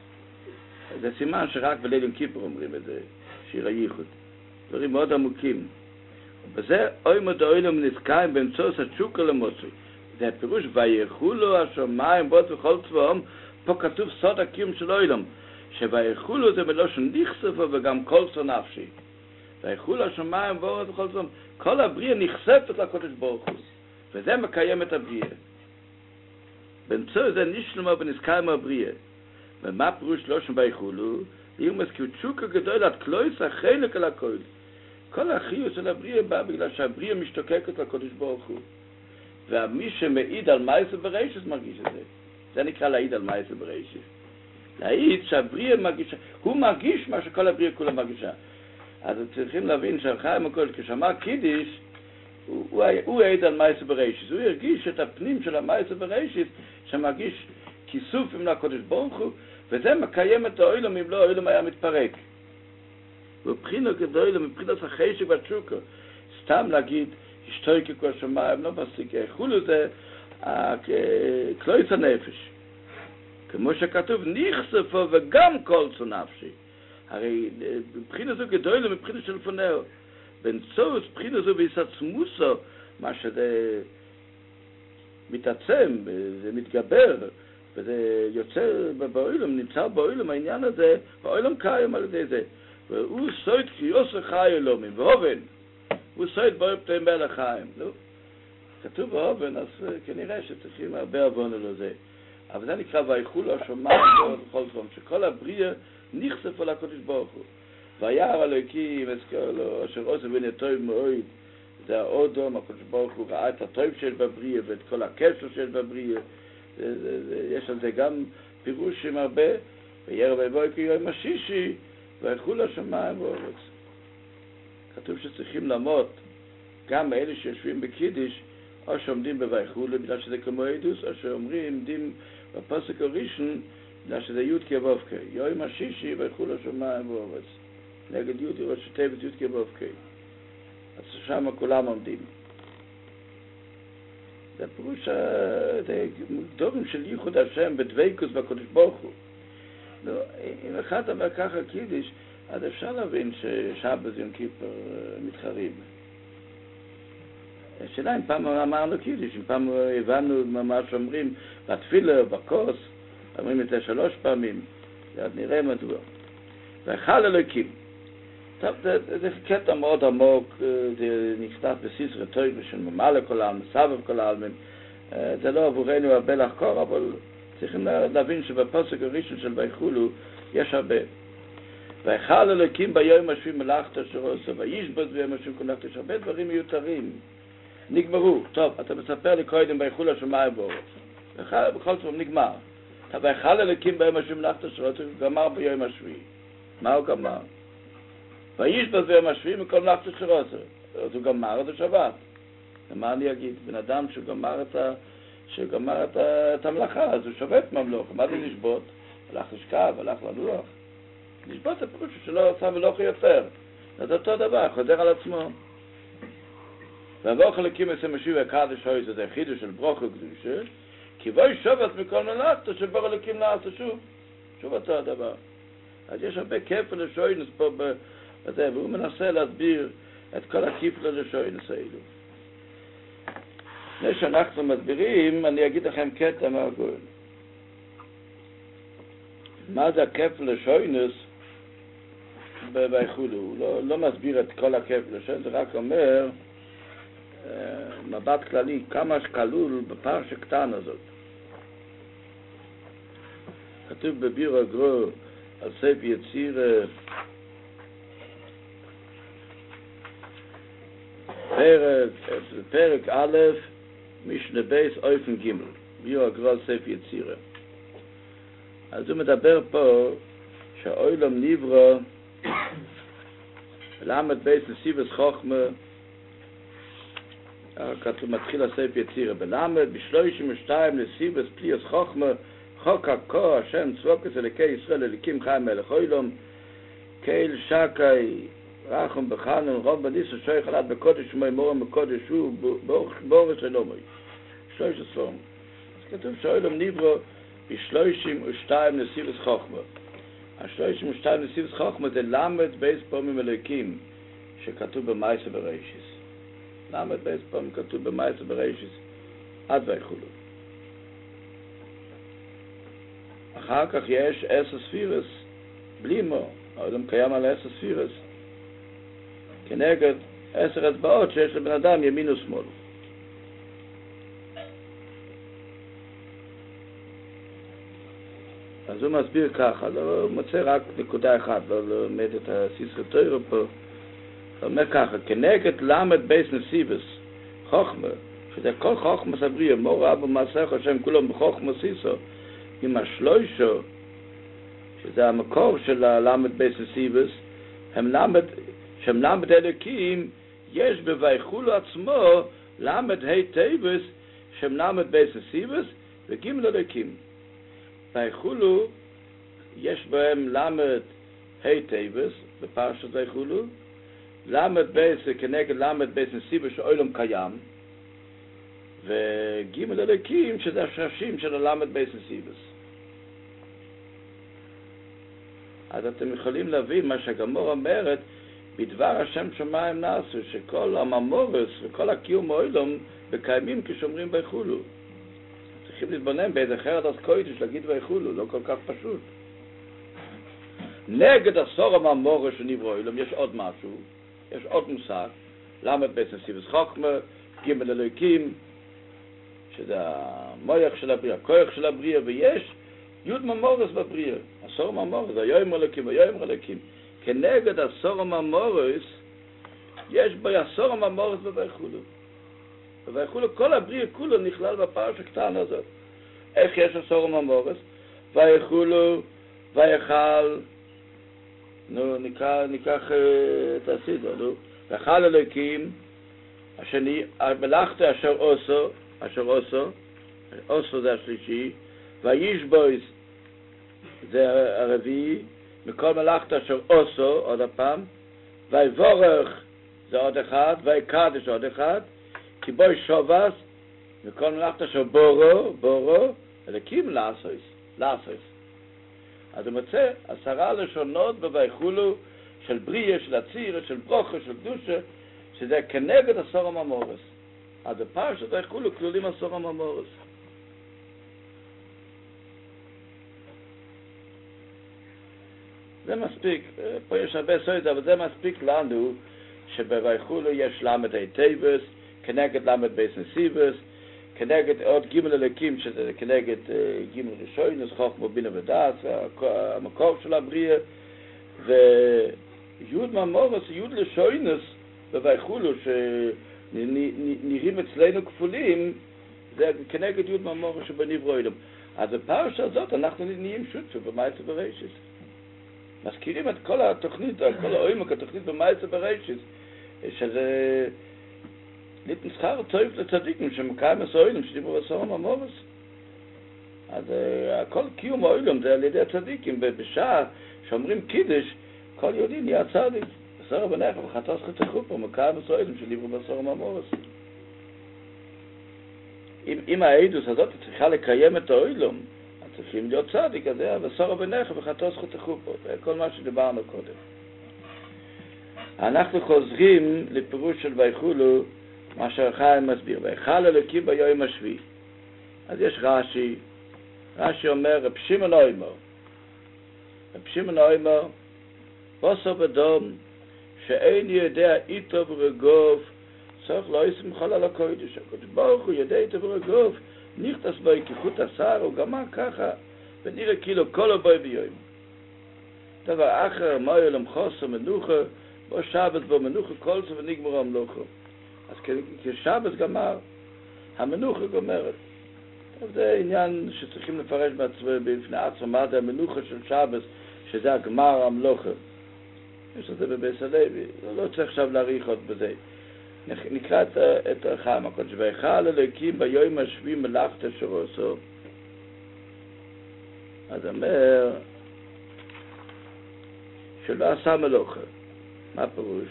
זה סימן שרק בליל יום כיפר אומרים את זה, שיר הייחוד. דברים מאוד עמוקים. וזה אוימות האוילום נזכאים באמצעות התשוקה למוצרי. זה הפירוש, ויחולו השמיים בות וכל צבאום, פה כתוב סוד הקיום של אוילום, שויחולו זה בלושן נחשפו וגם כל צו נפשי. ויחולו השמיים בות וכל צבאום, כל הבריאה נחשפת לקודש ברוך הוא, וזה מקיים את הבריאה. באמצעות זה נשלמה ונזכאים הבריאה. ומה פירוש לושן ויחולו? יומס כי תשוקה גדול עד קלויס החלק על הכל. כל החיוס של הבריאה בא בגלל שהבריאה משתוקקת לקודש ברוך הוא. ומי שמעיד על מעשה בראשית מרגיש את זה. זה נקרא להעיד על מעשה בראשית. להעיד שהבריאה מרגישה, הוא מרגיש מה שכל הבריאה כולה מרגישה. אז צריכים להבין שהחיים הקודש כשאמר קידיש, הוא העיד על מעשה בראשית. הוא הרגיש את הפנים של המעשה בראשית, שמרגיש כיסופים לקודש ברוך הוא, וזה מקיים את האוילום אם לא האוילום היה מתפרק. ובחינו גדול מבחינת החשק והתשוקה. סתם להגיד, השתוקקו כל השמיים, לא מספיק. חולו זה קלויס הנפש. כמו שכתוב, נחשפו וגם כל צו נפשי. הרי מבחינה זו גדול מבחינה של לפניו. באמצעות מבחינה זו ויסעצמוסו, מה שזה מתעצם, זה מתגבר, וזה יוצא באוילום, נמצא באוילום העניין הזה, באוילום קיים על ידי זה. והוא סויד קריאוס החי אלומים, והובן. הוא סויד בו פתאים בעל החיים. כתוב בהובן, אז כנראה שצריכים הרבה אבון על זה. אבל זה נקרא ויחולו השמיים בכל צבאום, שכל הבריאה נחשפו לקודש ברוך הוא. וירא אלוקים אזכר לו, אשר עושה בני טוב מאוד, זה האודום, הקודש ברוך הוא ראה את הטוב שיש בבריאה ואת כל הקשר שיש בבריאה. יש על זה גם פירושים הרבה, וירא ויבוא כיום השישי, ויחולו השמיים בארץ. כתוב שצריכים לעמוד גם אלה שיושבים בקידיש, או שעומדים בויחולו, בגלל שזה כמו עדוס, או שאומרים, עומדים בפסוק הראשון, בגלל שזה י' כו' כ'. יום השישי ויחולו השמיים בארץ. נגד י' ראש תיבות י' כו' כ'. אז שם כולם עומדים. זה פירוש דברים של ייחוד השם בדבקות בקודש ברוך הוא. אם אחד אומר ככה קידיש, אז אפשר להבין ששבת יום כיפר מתחרים. השאלה אם פעם אמרנו קידיש, אם פעם הבנו מה שאומרים בתפילה, בכוס, אומרים את זה 3 פעמים, אז נראה מדוע. ויחל אלוקים. טוב, זה קטע מאוד עמוק, זה נכתב בסיסרא טויבה שממלא כל העלמין, סבב כל העלמין. זה לא עבורנו הרבה לחקור, אבל צריכים להבין שבפסוק הראשון של ויחולו יש הרבה. ויחל אלוקים ביום השביעי מלאכתו אשר עושה, וישבץ ביום השביעי כל מלאכתו, יש הרבה דברים מיותרים. נגמרו. טוב, אתה מספר לי קודם ויחולו השמיים בארץ. בכל זאת נגמר. ויחל אלוקים ביום השביעי מלאכתו אשר עושה, הוא גמר ביום השביעי. מה הוא גמר? וישבץ ביום השביעי מכל מלאכתו אשר עושה. אז הוא גמר את השבת. ומה אני אגיד? בן אדם שגמר את המלאכה, אז הוא שובט מהמלאכה. מה זה לשבות? הלך לשכב, הלך לנוח. לשבות זה פירוש שלא עושה מלאכה יותר. זה אותו דבר, חוזר על עצמו. והבוך אלוקים עשה משיב הקדש הוי, זה חידוש של ברוך וקדושה, כי בואי שובט מכל מלאכתו שבור אלוקים נעשה שוב אותו הדבר. אז יש הרבה כפל לשוינוס פה בזה, והוא מנסה להסביר את כל הכיפלו לשוינס האלו. לפני שאנחנו מסבירים, אני אגיד לכם קטע מהגויין. מה זה הכיפלו לשוינס ביחולו? הוא לא מסביר את כל הכיפלו לשוינס, זה רק אומר מבט כללי, כמה שכלול בפרשה קטן הזאת. כתוב בביר הגרו על ספר יצירה פרק א' משנה בייס אופן ג' ביר הגרו על ספר יצירה. אז הוא מדבר פה שהאוילם נברא למד בייס נסיבס חוכמה, כתוב מתחיל הספר יצירה בלמד ב32 נסיבס פליאס חוכמה חוק הכה השם צבוקס אלוקי ישראל אליקים חיים מלך אוילום קהיל שקי רחם בחנון רוב בניסו שוי חלט בקודש שמי מורם בקודש הוא בורס אלומי 13. אז כתוב שאוילום נברא ב32 נסיבס חוכמה. ה32 נסיבס חוכמה זה למד בייס פעמים אלוקים שכתוב במייסה בראשיס. למד בייס פעמים כתוב במייסה בראשיס עד ויחולו. אחר כך יש 10 ספירס בלי מו, העולם קיים על 10 ספירס כנגד 10 אצבעות שיש לבן אדם ימין ושמאל. אז הוא מסביר ככה, לא מוצא רק נקודה אחת, לא לומד את הסיסרא תורה פה. הוא אומר ככה, כנגד למד בייס נסיבס חוכמה, שזה כל חוכמה סבריה, מור רב ומעשיך השם כולם בחוכמה סיסו, עם השלושה, שזה המקור של הלמד בייס נסיבס, שהם למד אלוקים, יש בויחולו עצמו למד ה' טייבס, שהם למד בייס נסיבס, וגימל אלוקים. ויחולו, יש בהם למד ה' טייבס, בפרשת ויחולו, למד בייס כנגד למד בייס נסיבס שאוילום קיים, וגימל אלוקים שזה השרשים של הלמד בייס נסיבס. אז אתם יכולים להבין מה שהגמור אומרת, בדבר השם שמיים נעשו, שכל הממורס וכל הקיום אוילום מקיימים כשומרים ויחולו. צריכים להתבונן באיזה אחרת אז קוידש להגיד ויחולו, לא כל כך פשוט. נגד הסור הממורס שנברא אוילום יש עוד משהו, יש עוד מושג, למד בייס נסיבס חוכמה, גימל אלוקים, שזה המויח של הבריאה, הכוח של הבריאה, ויש יוד ממורס בבריאה, הסור ממורס, היוים אלוקים, היוים אלוקים. כנגד הסור הממורס, יש בו הסור הממורס בויחולו. בויחולו כל הבריאה כולו נכלל בפרשה קטנה הזאת. איך יש הסור הממורס? ויחולו, ויחל, ניקח את הסידור, ויחל אלוקים, השני, המלאכת אשר עושו זה השלישי, וישבויס זה הרביעי, מכל מלאכת אשר עושו, עוד הפעם, ויבורך זה עוד אחד, ויקדש עוד אחד, כי בוי שובס, מכל מלאכת אשר בורו, אלוקים לעשויס. אז הוא מוצא 10 לשונות בויחולו של בריאה, של הציר, של ברוכה, של קדושה, שזה כנגד הסור הממורס. אז בפרשת ויחולו כלולים הסור הממורס. זה מספיק, פה יש הרבה סויד, אבל זה מספיק לנו שבויחולו יש למד ה' טייבס, כנגד למד בייס נסיבס, כנגד עוד גימל אלוקים, שזה כנגד גימל ראשונס, חוכמה בינה ודעת, המקור של הבריאה, ויוד ממורס, יוד לשונס, בויחולו, שנראים אצלנו כפולים, זה כנגד יוד ממורס שבנברא אילום. אז בפרשה הזאת אנחנו נהיים שותפים במעשה בראשית. מזכירים את כל התוכנית, כל העומק התוכנית במעשה בראשית, שזה נתנסחר טוב לצדיקים שמקיים הסוילם שדיברו בסור הממורס. אז הכל קיום האוילם זה על ידי הצדיקים, ובשעה שאומרים קידש, כל יהודי נהיה צדיק. בסור בנך וחטא זכות החופה, מקיים הסוילם שדיברו בסור הממורס. אם העדוס הזאת צריכה לקיים את האוילם, צריכים להיות צדיק, אז זה בסור בנך וחטא זכות החופה, זה כל מה שדיברנו קודם. אנחנו חוזרים לפירוש של ויחולו, מה שחיים מסביר. ויחל אלוקים ביום השביעי. אז יש רש"י אומר, רב שמעון אומר, בוסר ודום, שאין יודע איתו ורגוף, צריך לא יסמכל על הקודש. הקודש ברוך הוא יודע איתו ורגוף, נכנס בו כחוט השר, הוא גמר ככה, ונראה כאילו כל הבוי ביום. דבר אחר, מה ילם חוסר מנוחה, בו שבת בו מנוחה כל זה ונגמר המלוכה. אז כשבת גמר, המנוחה גומרת. זה עניין שצריכים לפרש בפני עצמו, מה זה המנוחה של שבת, שזה הגמר המלוכה. יש את זה בבית הלוי, לא צריך עכשיו להאריך עוד בזה. נקרא את החיים הקודש. ויחל אלוקים ביום השביעי מלאכת אשר עשו. אז אומר שלא עשה מלוכה. מה פירוש?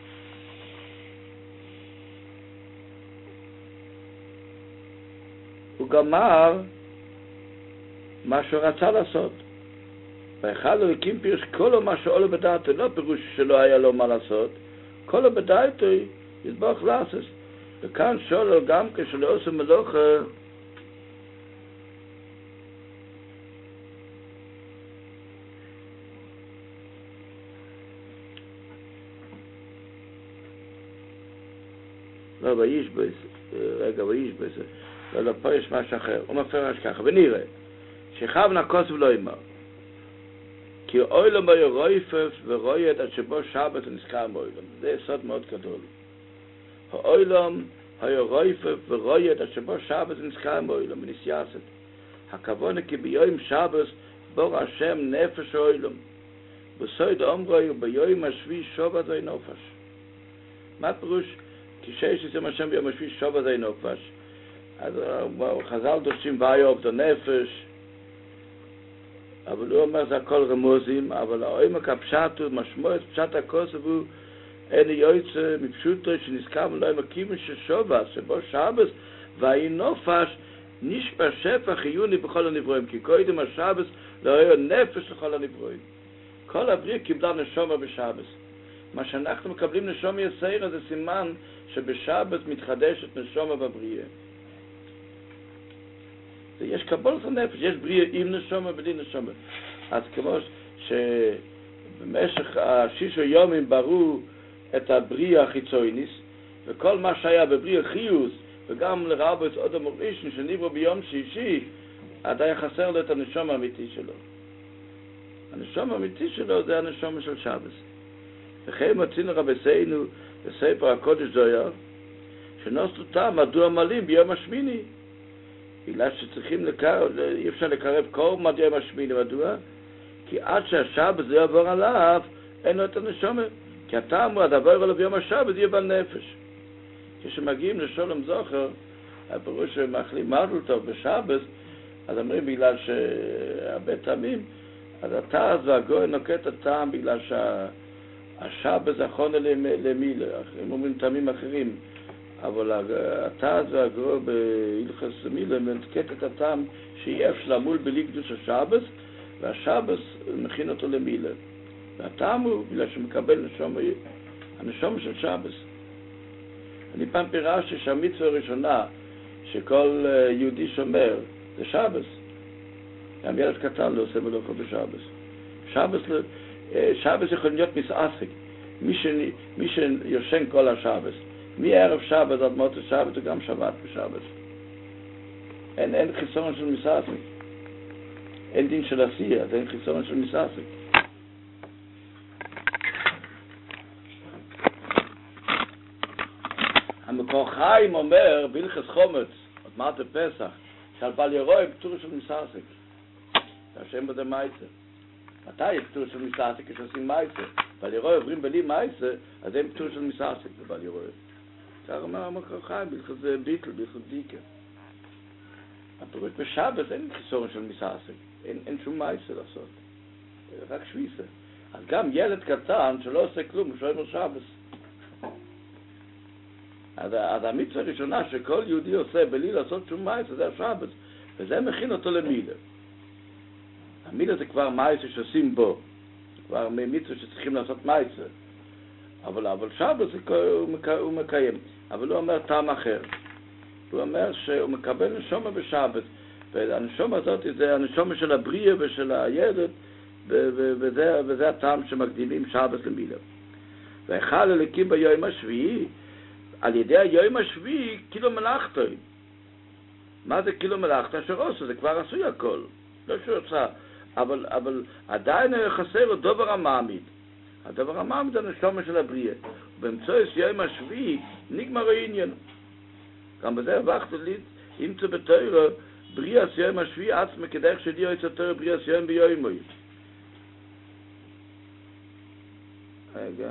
הוא גמר מה שהוא רצה לעשות. ויחל אלוקים פירוש כל מה שעולה בדעתו, לא פירוש שלא היה לו מה לעשות, כל בדעתו יתברך לעשות. וכאן שואל גם כשלא עושה מלוכה, לא, ויש בזה, לא, פה יש משהו אחר, הוא מפרש ככה, ונראה, שכוונה כוסף לא אמר, כי אוילם היה רויפף ורואית עד שבו שבת נזכר מאוילם. זה סוד מאוד גדול. האוילם היה רויפף ורואית עד שבו שבת נזכר מאוילם, מניסייסת. הכוונה כי ביום שבת בור השם נפש האוילם. בסוד אומרוי וביום השביעי שבת זה נופש. מה פירוש? כשיש את השם ביום השביעי שבת זה נופש. אז חז"ל דורשים בעיה עובד הנפש, אבל הוא אומר זה הכל רמוזים, אבל העומק הפשט הוא משמעות, פשט הכוסף הוא אין יוצא מפשוטו שנזכר מלא מקימים של שבת, שבו שבת והאי נופש נשפע שפע חיוני בכל הנברואים, כי קודם השבת לא היה נפש לכל הנברואים. כל הבריאה קיבלה נשומה בשבת. מה שאנחנו מקבלים נשומה יסעיר זה סימן שבשבת מתחדשת נשומה בבריאה. יש קבולת הנפש, יש בריאה עם נשומה בלי נשומה. אז כמו שבמשך השישו יומים ברו את הבריאה החיצוניס, וכל מה שהיה בבריאה חיוס, וגם לרבות עוד המורישן שנברו ביום שישי, עד היה חסר לו את הנשום האמיתי שלו. הנשום האמיתי שלו זה הנשום של שבת. וכן מצינו רבסינו בספר הקודש זוהר, שנוסו טעם מדוע מלים ביום השמיני. בגלל שצריכים אי אפשר לקרב קורבן עד יום השמיני. מדוע? כי עד שהשבת זה יעבור עליו, אין לו את הנשום. כי הטעם הוא הדבר עליו ביום השבת יהיה בעל נפש. כשמגיעים לשולם זוכר, הפירוש שמאכלים מזל טוב בשבת, אז אומרים בגלל שהרבה טעמים, אז הטעם והגוי נוקט הטעם בגלל שהשבת זה חונה למילה, הם אומרים טעמים אחרים, אבל הטעם והגוי בהלכס מילה נוקט את הטעם שיהיה אפשר למול בלי קדוש השבת, והשבת מכין אותו למילה. והטעם הוא בגלל שמקבל הנשום של שבת. אני פעם פירשתי שהמצווה הראשונה שכל יהודי שומר זה שבת. גם ילד קטן לא עושה מלאכה בשבת. שבת יכול להיות מסעסק. מי שיושן כל השבת. מערב שבת עד מוצאי שבת וגם שבת בשבת. אין חיסרון של מסעסק. אין דין של עשייה, אז אין חיסרון של מסעסק. המקור חיים אומר בהלכס חומץ, עוד מעט בפסח, שעל בל ירוי פטור של מסעסק. זה השם בזה מייסה. מתי יש פטור של מסעסק כשעושים מייסה? בל ירוי עוברים בלי מייסה, אז אין פטור של מסעסק בבל ירוי. זה אומר המקור חיים, בהלכס ביטל, בהלכס דיקה. הפירוש בשבת אין חיסרון של מסעסק. אין שום מייסה לעשות. רק שוויסה. אז גם ילד קטן שלא עושה כלום, הוא שואל שבת. אז המצווה הראשונה שכל יהודי עושה בלי לעשות שום מייסה זה השבת, וזה מכין אותו למילה. המילה זה כבר מייסה שעושים בו, כבר מצווה שצריכים לעשות מייסה. אבל שבת הוא מקיים. אבל הוא אומר טעם אחר. הוא אומר שהוא מקבל נשומה בשבת. והנשומה הזאת זה הנשומה של הבריאה ושל הילד, וזה הטעם שמקדימים שבת למילה. והיכל אלוקים ביום השביעי, על ידי היום השביעי, כאילו מלאכתו. מה זה כאילו מלאכתו? שרוסו, זה כבר עשוי הכל. לא שרוצה. אבל עדיין חסר לו דבר המעמיד. הדבר המעמיד זה הנשומה של הבריאה. באמצעות יום השביעי נגמר העניין. גם בזה הבחת לי, ימצא בתורה, בריאה יום השביעי עצמה, כדרך שדיו יצא תורה בריאה יום ביומוי. רגע.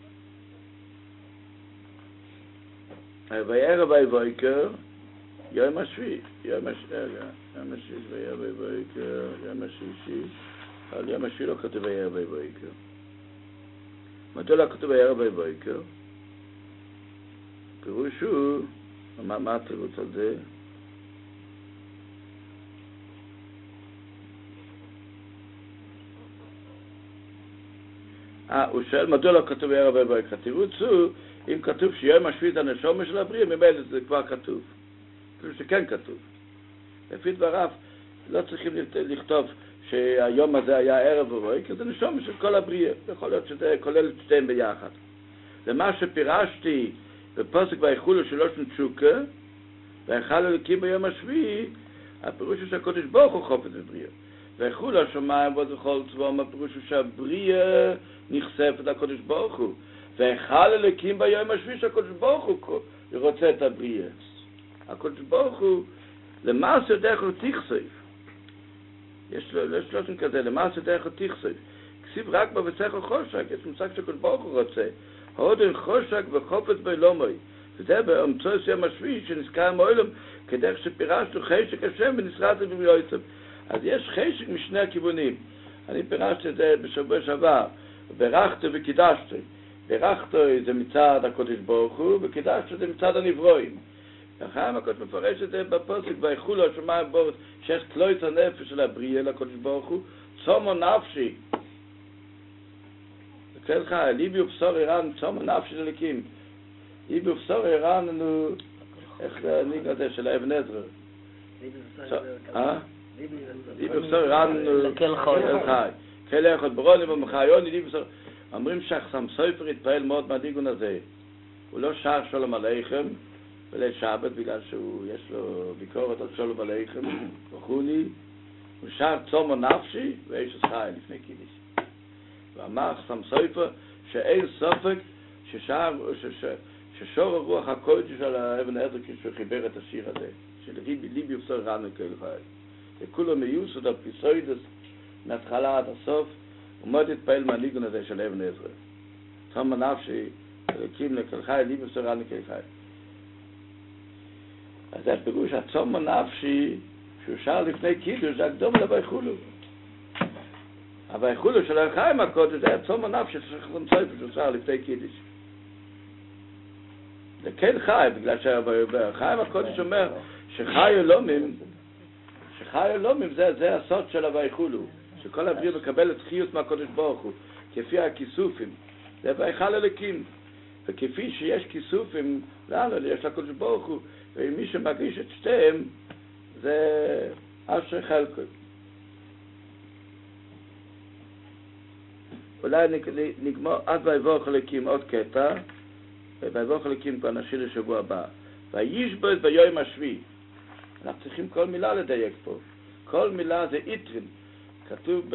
ויערב ויבוקר, יום השביעי, יום השביעי ויערב ויבוקר, יום השישי, אבל יום השביעי לא כתוב ויערב ויבוקר. מדוע לא כתוב ויערב ויבוקר? פירוש הוא, מה התירוץ על זה? הוא שואל מדוע לא כתוב ויערב ויבוקר. התירוץ הוא, אם כתוב שיום השביעי זה הנשומה של הבריאה, ממילא זה כבר כתוב. כאילו שכן כתוב. לפי דבריו, לא צריכים לכתוב שהיום הזה היה ערב ובוקר, זה נשומה של כל הבריאה. יכול להיות שזה כולל את שתיהם ביחד. למה שפירשתי בפסוק ויחולו שלוש נתשוקה, ויחל אלוקים ביום השביעי, הפירוש הוא שהקדוש ברוך הוא חופץ בבריאה. ויחולו השמיים ובכל צבאם, הפירוש הוא שהבריאה נחשפת לקדוש ברוך הוא. ויחל אלוקים ביום השביעי שהקדוש ברוך הוא רוצה את הבריאה. הקדוש ברוך הוא למעשה דרך הוא תכסף. יש לו כזה, למעשה דרך הוא תכסף. כסיב רק בבצח חושק, יש מושג שהקדוש ברוך הוא רוצה. הודן חושק וחופץ בעולמי. וזה באמצעות יום השביעי שנזכר מעולם, כדרך שפירשנו חשק השם ונשרט בבריאותיו. אז יש חשק משני הכיוונים. אני פירשתי את זה בשבוע שעבר. ברכתו וקידשתו. ברכתו זה מצד הקדוש ברוך הוא, וקידשתו זה מצד הנברואים. ואחר הקדוש מפרש את זה בפסוק, ויחולו השמיים בארץ, שיש תלוית הנפש של הבריאה לקדוש ברוך הוא, צומו נפשי. כן חי, ליבי ובשור איראן, צומו נפשי לליקים. ליבי ובשור איראן, איך זה הניג הזה של אבן עזרא? ליבי ובשור איראן, כן חי. כן אחד ברוני ומחיוני, ליבי ובשור. אומרים שהחסם סופר התפעל מאוד מהדיגון הזה. הוא לא שר שלום עליכם, בליל שבת, בגלל שיש לו ביקורת על שלום עליכם, וכולי. הוא שר צומו נפשי, ואיש חי לפני קידיש. ואמר חסם סופר שאין ספק ששור הרוח הקודש של אבן עזרא כשהוא חיבר את השיר הזה, של ליבי ובשור איראן וכל חי. וכולו מיוסד על פיסוידס מההתחלה עד הסוף, ומאוד התפעל מהניגון הזה של אבן עזרא. צומו נפשי, אלוקים לכל חי, ליבי ובשור איראן וכל חי. אז זה הפירוש, הצומו נפשי, שהוא שר לפני קידוש, זה הקדום לויחולו. הויחולו של החיים הקודש, זה הצומו נפשי, שהוא שר לפני קידוש. זה כן חי, בגלל שהחיים הקודש אומר, שחי אלומים, זה הסוד של הויחולו. שכל הבריאה מקבלת חיות מהקודש ברוך הוא, כפי הכיסופים. זה ויחל אלוקים. וכפי שיש כיסופים, יש לקודש ברוך הוא, ומי שמגיש את שתיהם, זה אשר חלקו. אולי נגמור עד ויבוך אלוקים עוד קטע, ויבוך אלוקים כבר נשאיר לשבוע הבא. וישבות ביום השביעי. אנחנו צריכים כל מילה לדייק פה. כל מילה זה איטרין. כתוב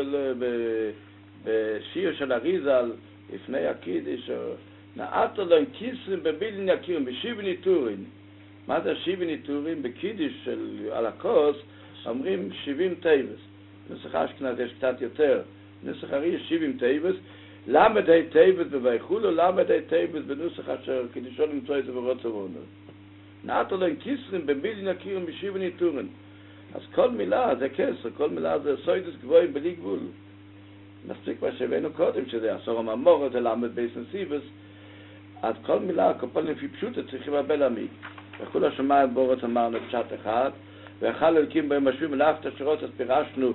בשיר של אריזל, לפני הקידיש, נעתו להם כיסרים בבילין יקירים, בשיבי ניטורין. מה זה שיבי ניטורין? בקידיש על הכוס, אומרים 70 טייבס. נוסח אשכנז יש קצת יותר. נוסח הרי יש 70 טייבס. למד הי טייבס בוויחולו, למד הי טייבס בנוסח אשר קידישו למצוא את זה ברוצה ואונר. נעתו להם כיסרים בבילין יקירים, בשיבי ניטורין. אז כל מילה זה כסר, כל מילה זה סוידס גבוהים בלי גבול. מספיק מה שהבאנו קודם, שזה עשור הממור, זה למד בייס נסיבס. אז כל מילה, כפול לפי פשוטה, צריכים הרבה להעמיד. וכול השמיים בארץ אמרנו פשט אחד, ויחל אלוקים ביום השביעי מלאכת השרות, אז פירשנו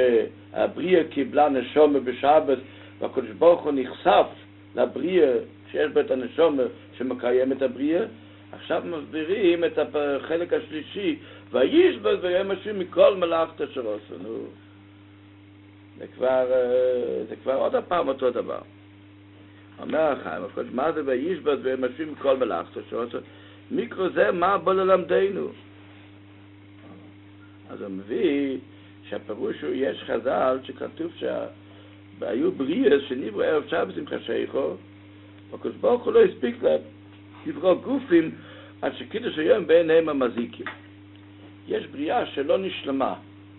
שהבריאה קיבלה נשומה בשבת, והקדוש ברוך הוא נחשף לבריאה שיש בו את הנשום שמקיים את הבריאה. עכשיו מסבירים את החלק השלישי, וישבז ויהיה משהו מכל מלאכת אשר עושה. נו, זה כבר עוד הפעם אותו דבר. אומר החיים, מה זה וישבז ויהיה משהו מכל מלאכת אשר עושה? מיקרו זה מה בוא ללמדנו. אז הוא מביא שהפירוש הוא, יש חז"ל שכתוב שהיו בריאס שנבראו ערב שבת עם חשיכו, והקדוש ברוך הוא לא הספיק להם לברוא גופים עד שקידוש היום בעיניהם המזיקים. יש בריאה שלא נשלמה.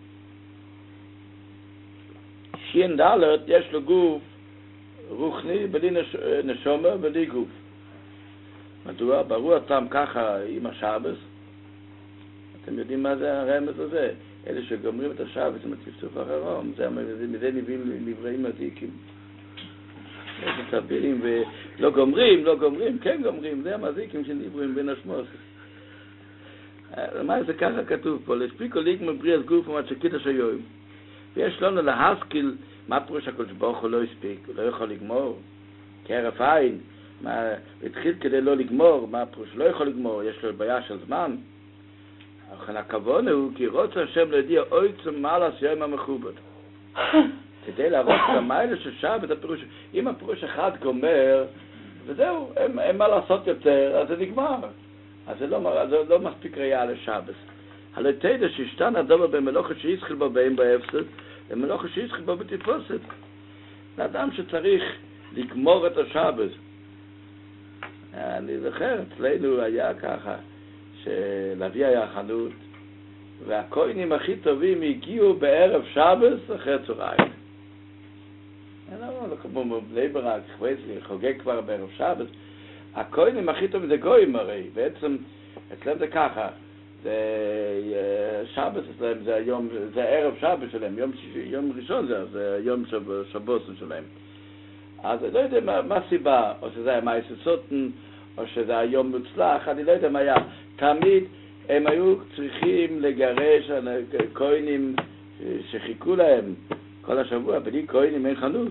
שין דלת יש לו גוף רוחני בלי נשומה בלי גוף. מדוע? ברור אתם ככה עם השבס. אתם יודעים מה זה הרמז הזה? אלה שגומרים את השבס עם הצפצוף אחרון, מזה נבראים מזיקים. יש מצבירים ולא גומרים, כן גומרים, זה המזיקים שנבראים בין השמוס. מה זה ככה כתוב פה? להספיקו לגמור בריאת גוף עד שקידוש היום. ויש לנו להשכיל מה פירוש הקדוש ברוך הוא לא הספיק, הוא לא יכול לגמור. כהרף עין, התחיל כדי לא לגמור, מה פירוש לא יכול לגמור, יש לו בעיה של זמן. לכן הכוון הוא כי רוצה השם להודיע אוי צמאלס יום המכובד. כדי להראות למעלה של שבת, הפירוש, אם הפירוש אחד גומר, וזהו, אין מה לעשות יותר, אז זה נגמר. אז זה לא מספיק ראייה לשבת. הלא תדע שהשתנה הדבר במלוכה שישחיל בו בהם בהפסד, למלוכה שישחיל בו בתפוסת. לאדם שצריך לגמור את השבת. אני זוכר, אצלנו היה ככה, שלהביא היה חנות, והכהנים הכי טובים הגיעו בערב שבת אחרי צהריים. לא כמו בני ברק, חוגג כבר בערב שבת. הכהנים הכי טובים זה גויים הרי, בעצם אצלם זה ככה, זה שבת אצלם, זה ערב שבת שלהם, יום ראשון זה יום שבוסן שלהם. אז אני לא יודע מה הסיבה, או שזה היה מייסס סוטן, או שזה היום מוצלח, אני לא יודע מה היה. תמיד הם היו צריכים לגרש כהנים שחיכו להם כל השבוע, בלי כהנים אין חנות.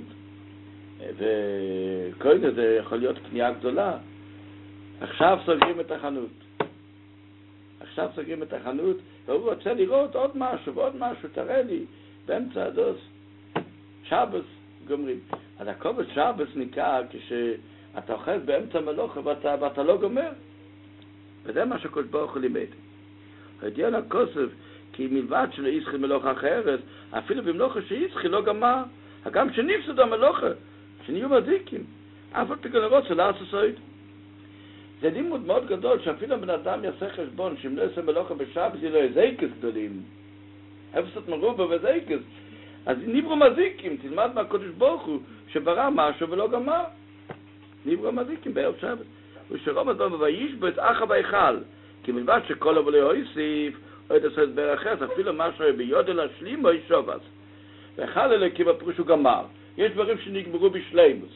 וכהן הזה יכול להיות קנייה גדולה. עכשיו סוגרים את החנות. והוא רוצה לראות עוד משהו ועוד משהו, תראה לי, באמצע הדוס. שבת גומרים. אז הכובד שבת נקרא כשאתה אוכל באמצע מלוכה ואתה לא גומר. וזה מה שקדוש ברוך הוא לימד. הדיון הכוסף, כי מלבד שלא ישחיל מלוכה אחרת, אפילו במלוכה שישחיל לא גמר, גם שנפסד המלוכה, שנהיו מזיקים, אף על פי כן רוצה לעשות סויד. זה לימוד מאוד גדול, שאפילו בן אדם יעשה חשבון, שאם לא יעשה מלוכה בשבת, זה לא יהיה זיקס גדולים. הפסד מרובה וזיקס. אז נברו מזיקים, תלמד מהקדוש ברוך הוא, שברא משהו ולא גמר. נברו מזיקים בערב שבת. ושרום אדום וישבו את אחא בהיכל, כי מלבד שכל אבל לא יוסיף, או את עשת ברכס, אפילו משהו ביודל השלים או ישובס. והיכל אלוקים הפירוש הוא גמר. יש דברים שנגמרו בשלימוס.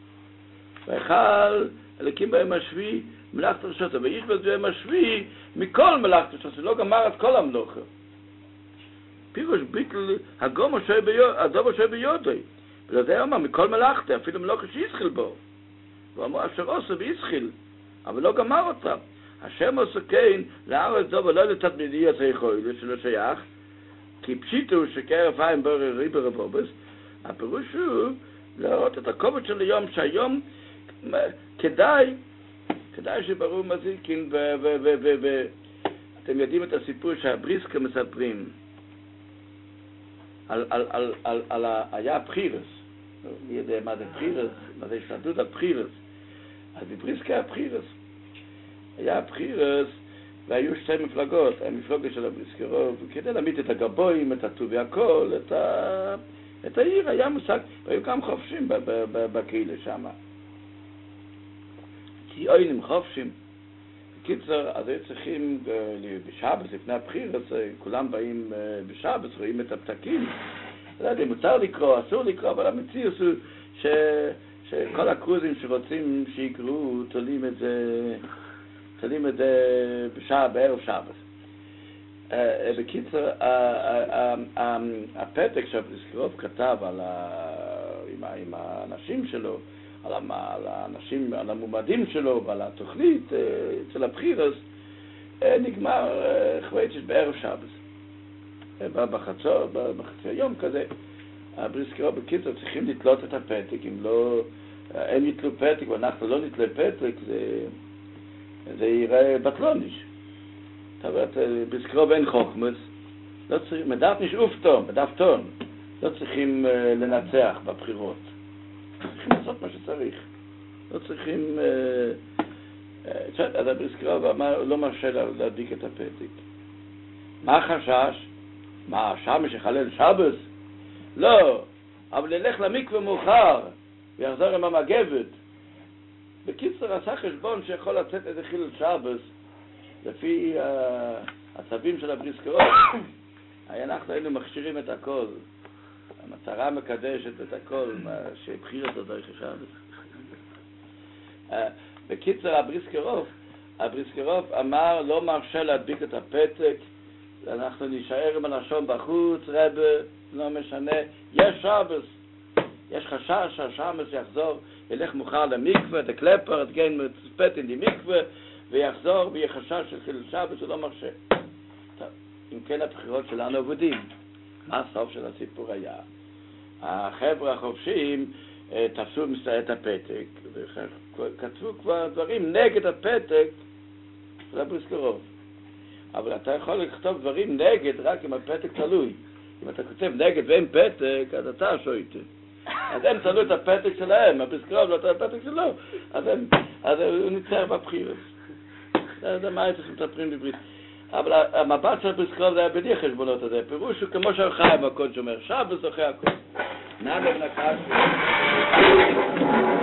והיכל אלוקים בהם השביעי מלאכת רשותו, וישבו בהם השביעי מכל מלאכת רשותו, לא גמר את כל המלוכה. פירוש ביטל הגום הדוב שוי ביודוי. ולזה אומר מכל מלאכת, אפילו מלוכה שישחיל בו. הוא אמר אשר עושה וישחיל, אבל לא גמר אותם. השם עושה כן, לארץ זו ולא לתדמידי עשה יכול, שלא שייך, כי פשיטו שכערף עין בורר ריבר רבובס, הפירוש הוא לראות את הכובד של היום, שהיום כדאי שברור מזיקין, אתם יודעים את הסיפור שהבריסקה מספרים, היה בחירס, מי יודע מה זה בחירס, מה זה השתדלות על בחירס, אז בבריסקה היה בחירס. היה בחירס, והיו שתי מפלגות, המפלגה של הבריסקרוב, כדי להעמיד את הגבויים, את הטוב והכל, את העיר, היה מושג, והיו גם חופשים בקהילה שם. כי אוינים חופשים. בקיצר, אז היו צריכים בשבת, לפני הבחירס, כולם באים בשבת, רואים את הפתקים. לא יודע, מותר לקרוא, אסור לקרוא, אבל המציאות הוא שכל הקרוזים שרוצים שיקראו, תולים את זה בערב שבת. בקיצר, הפתק שהבריסקרוב כתב עם האנשים שלו, על האנשים, על המועמדים שלו ועל התוכנית אצל הבחירות, נגמר חווייצ'ש בערב שבת. בחצי היום כזה, הבריסקרו בקיצור צריכים לתלות את הפתק, אם לא, הם יתלו פתק ואנחנו לא נתלה פתק, זה ייראה בטלוניש. זאת אומרת, בריסקרו אין חוכמס, לא צריך, מדף נשאוף טון, מדף טון, לא צריכים לנצח בבחירות. צריכים לעשות מה שצריך. לא צריכים... אז הבריסקרו לא מרשה להדליק את הפתק. מה החשש? מה, שמש יחלל שבת? לא, אבל ילך למקווה מאוחר ויחזור עם המגבת. בקיצור, עשה חשבון שיכול לצאת איזה חילל שבת לפי הצווים של הבריסקרו. אנחנו היינו מכשירים את הכל. המטרה מקדשת את הכל, שבחירת את דרך השבת. בקיצור, הבריסקרוב אמר, לא מרשה להדביק את הפתק, אנחנו נשאר עם הלשון בחוץ, רב, לא משנה, יש שבת, יש חשש שהשמש יחזור, ילך מוכר למקווה, את הקלפר, את גן מצפת עם מקווה, ויחזור, ויהיה חשש של חילל שבת, הוא לא מרשה. טוב, אם כן הבחירות שלנו עבודים, מה הסוף של הסיפור היה? החבר'ה החופשיים תפסו את הפתק, וכתבו כבר דברים נגד הפתק של הבריסקרוב. אבל אתה יכול לכתוב דברים נגד רק אם הפתק תלוי. אם אתה כותב נגד ואין פתק, אז אתה שויטה. אז הם תלו את הפתק שלהם, הבריסקרוב לא תלו את הפתק שלו, אז הוא ניצר בבחירות. זה מה הייתם מספרים בברית. אבל המבט של הבריסקרוב זה היה בלי החשבונות הזה. פירוש הוא כמו שהחיים הקודש אומר, שבת זוכה הכל. נעלם לקש.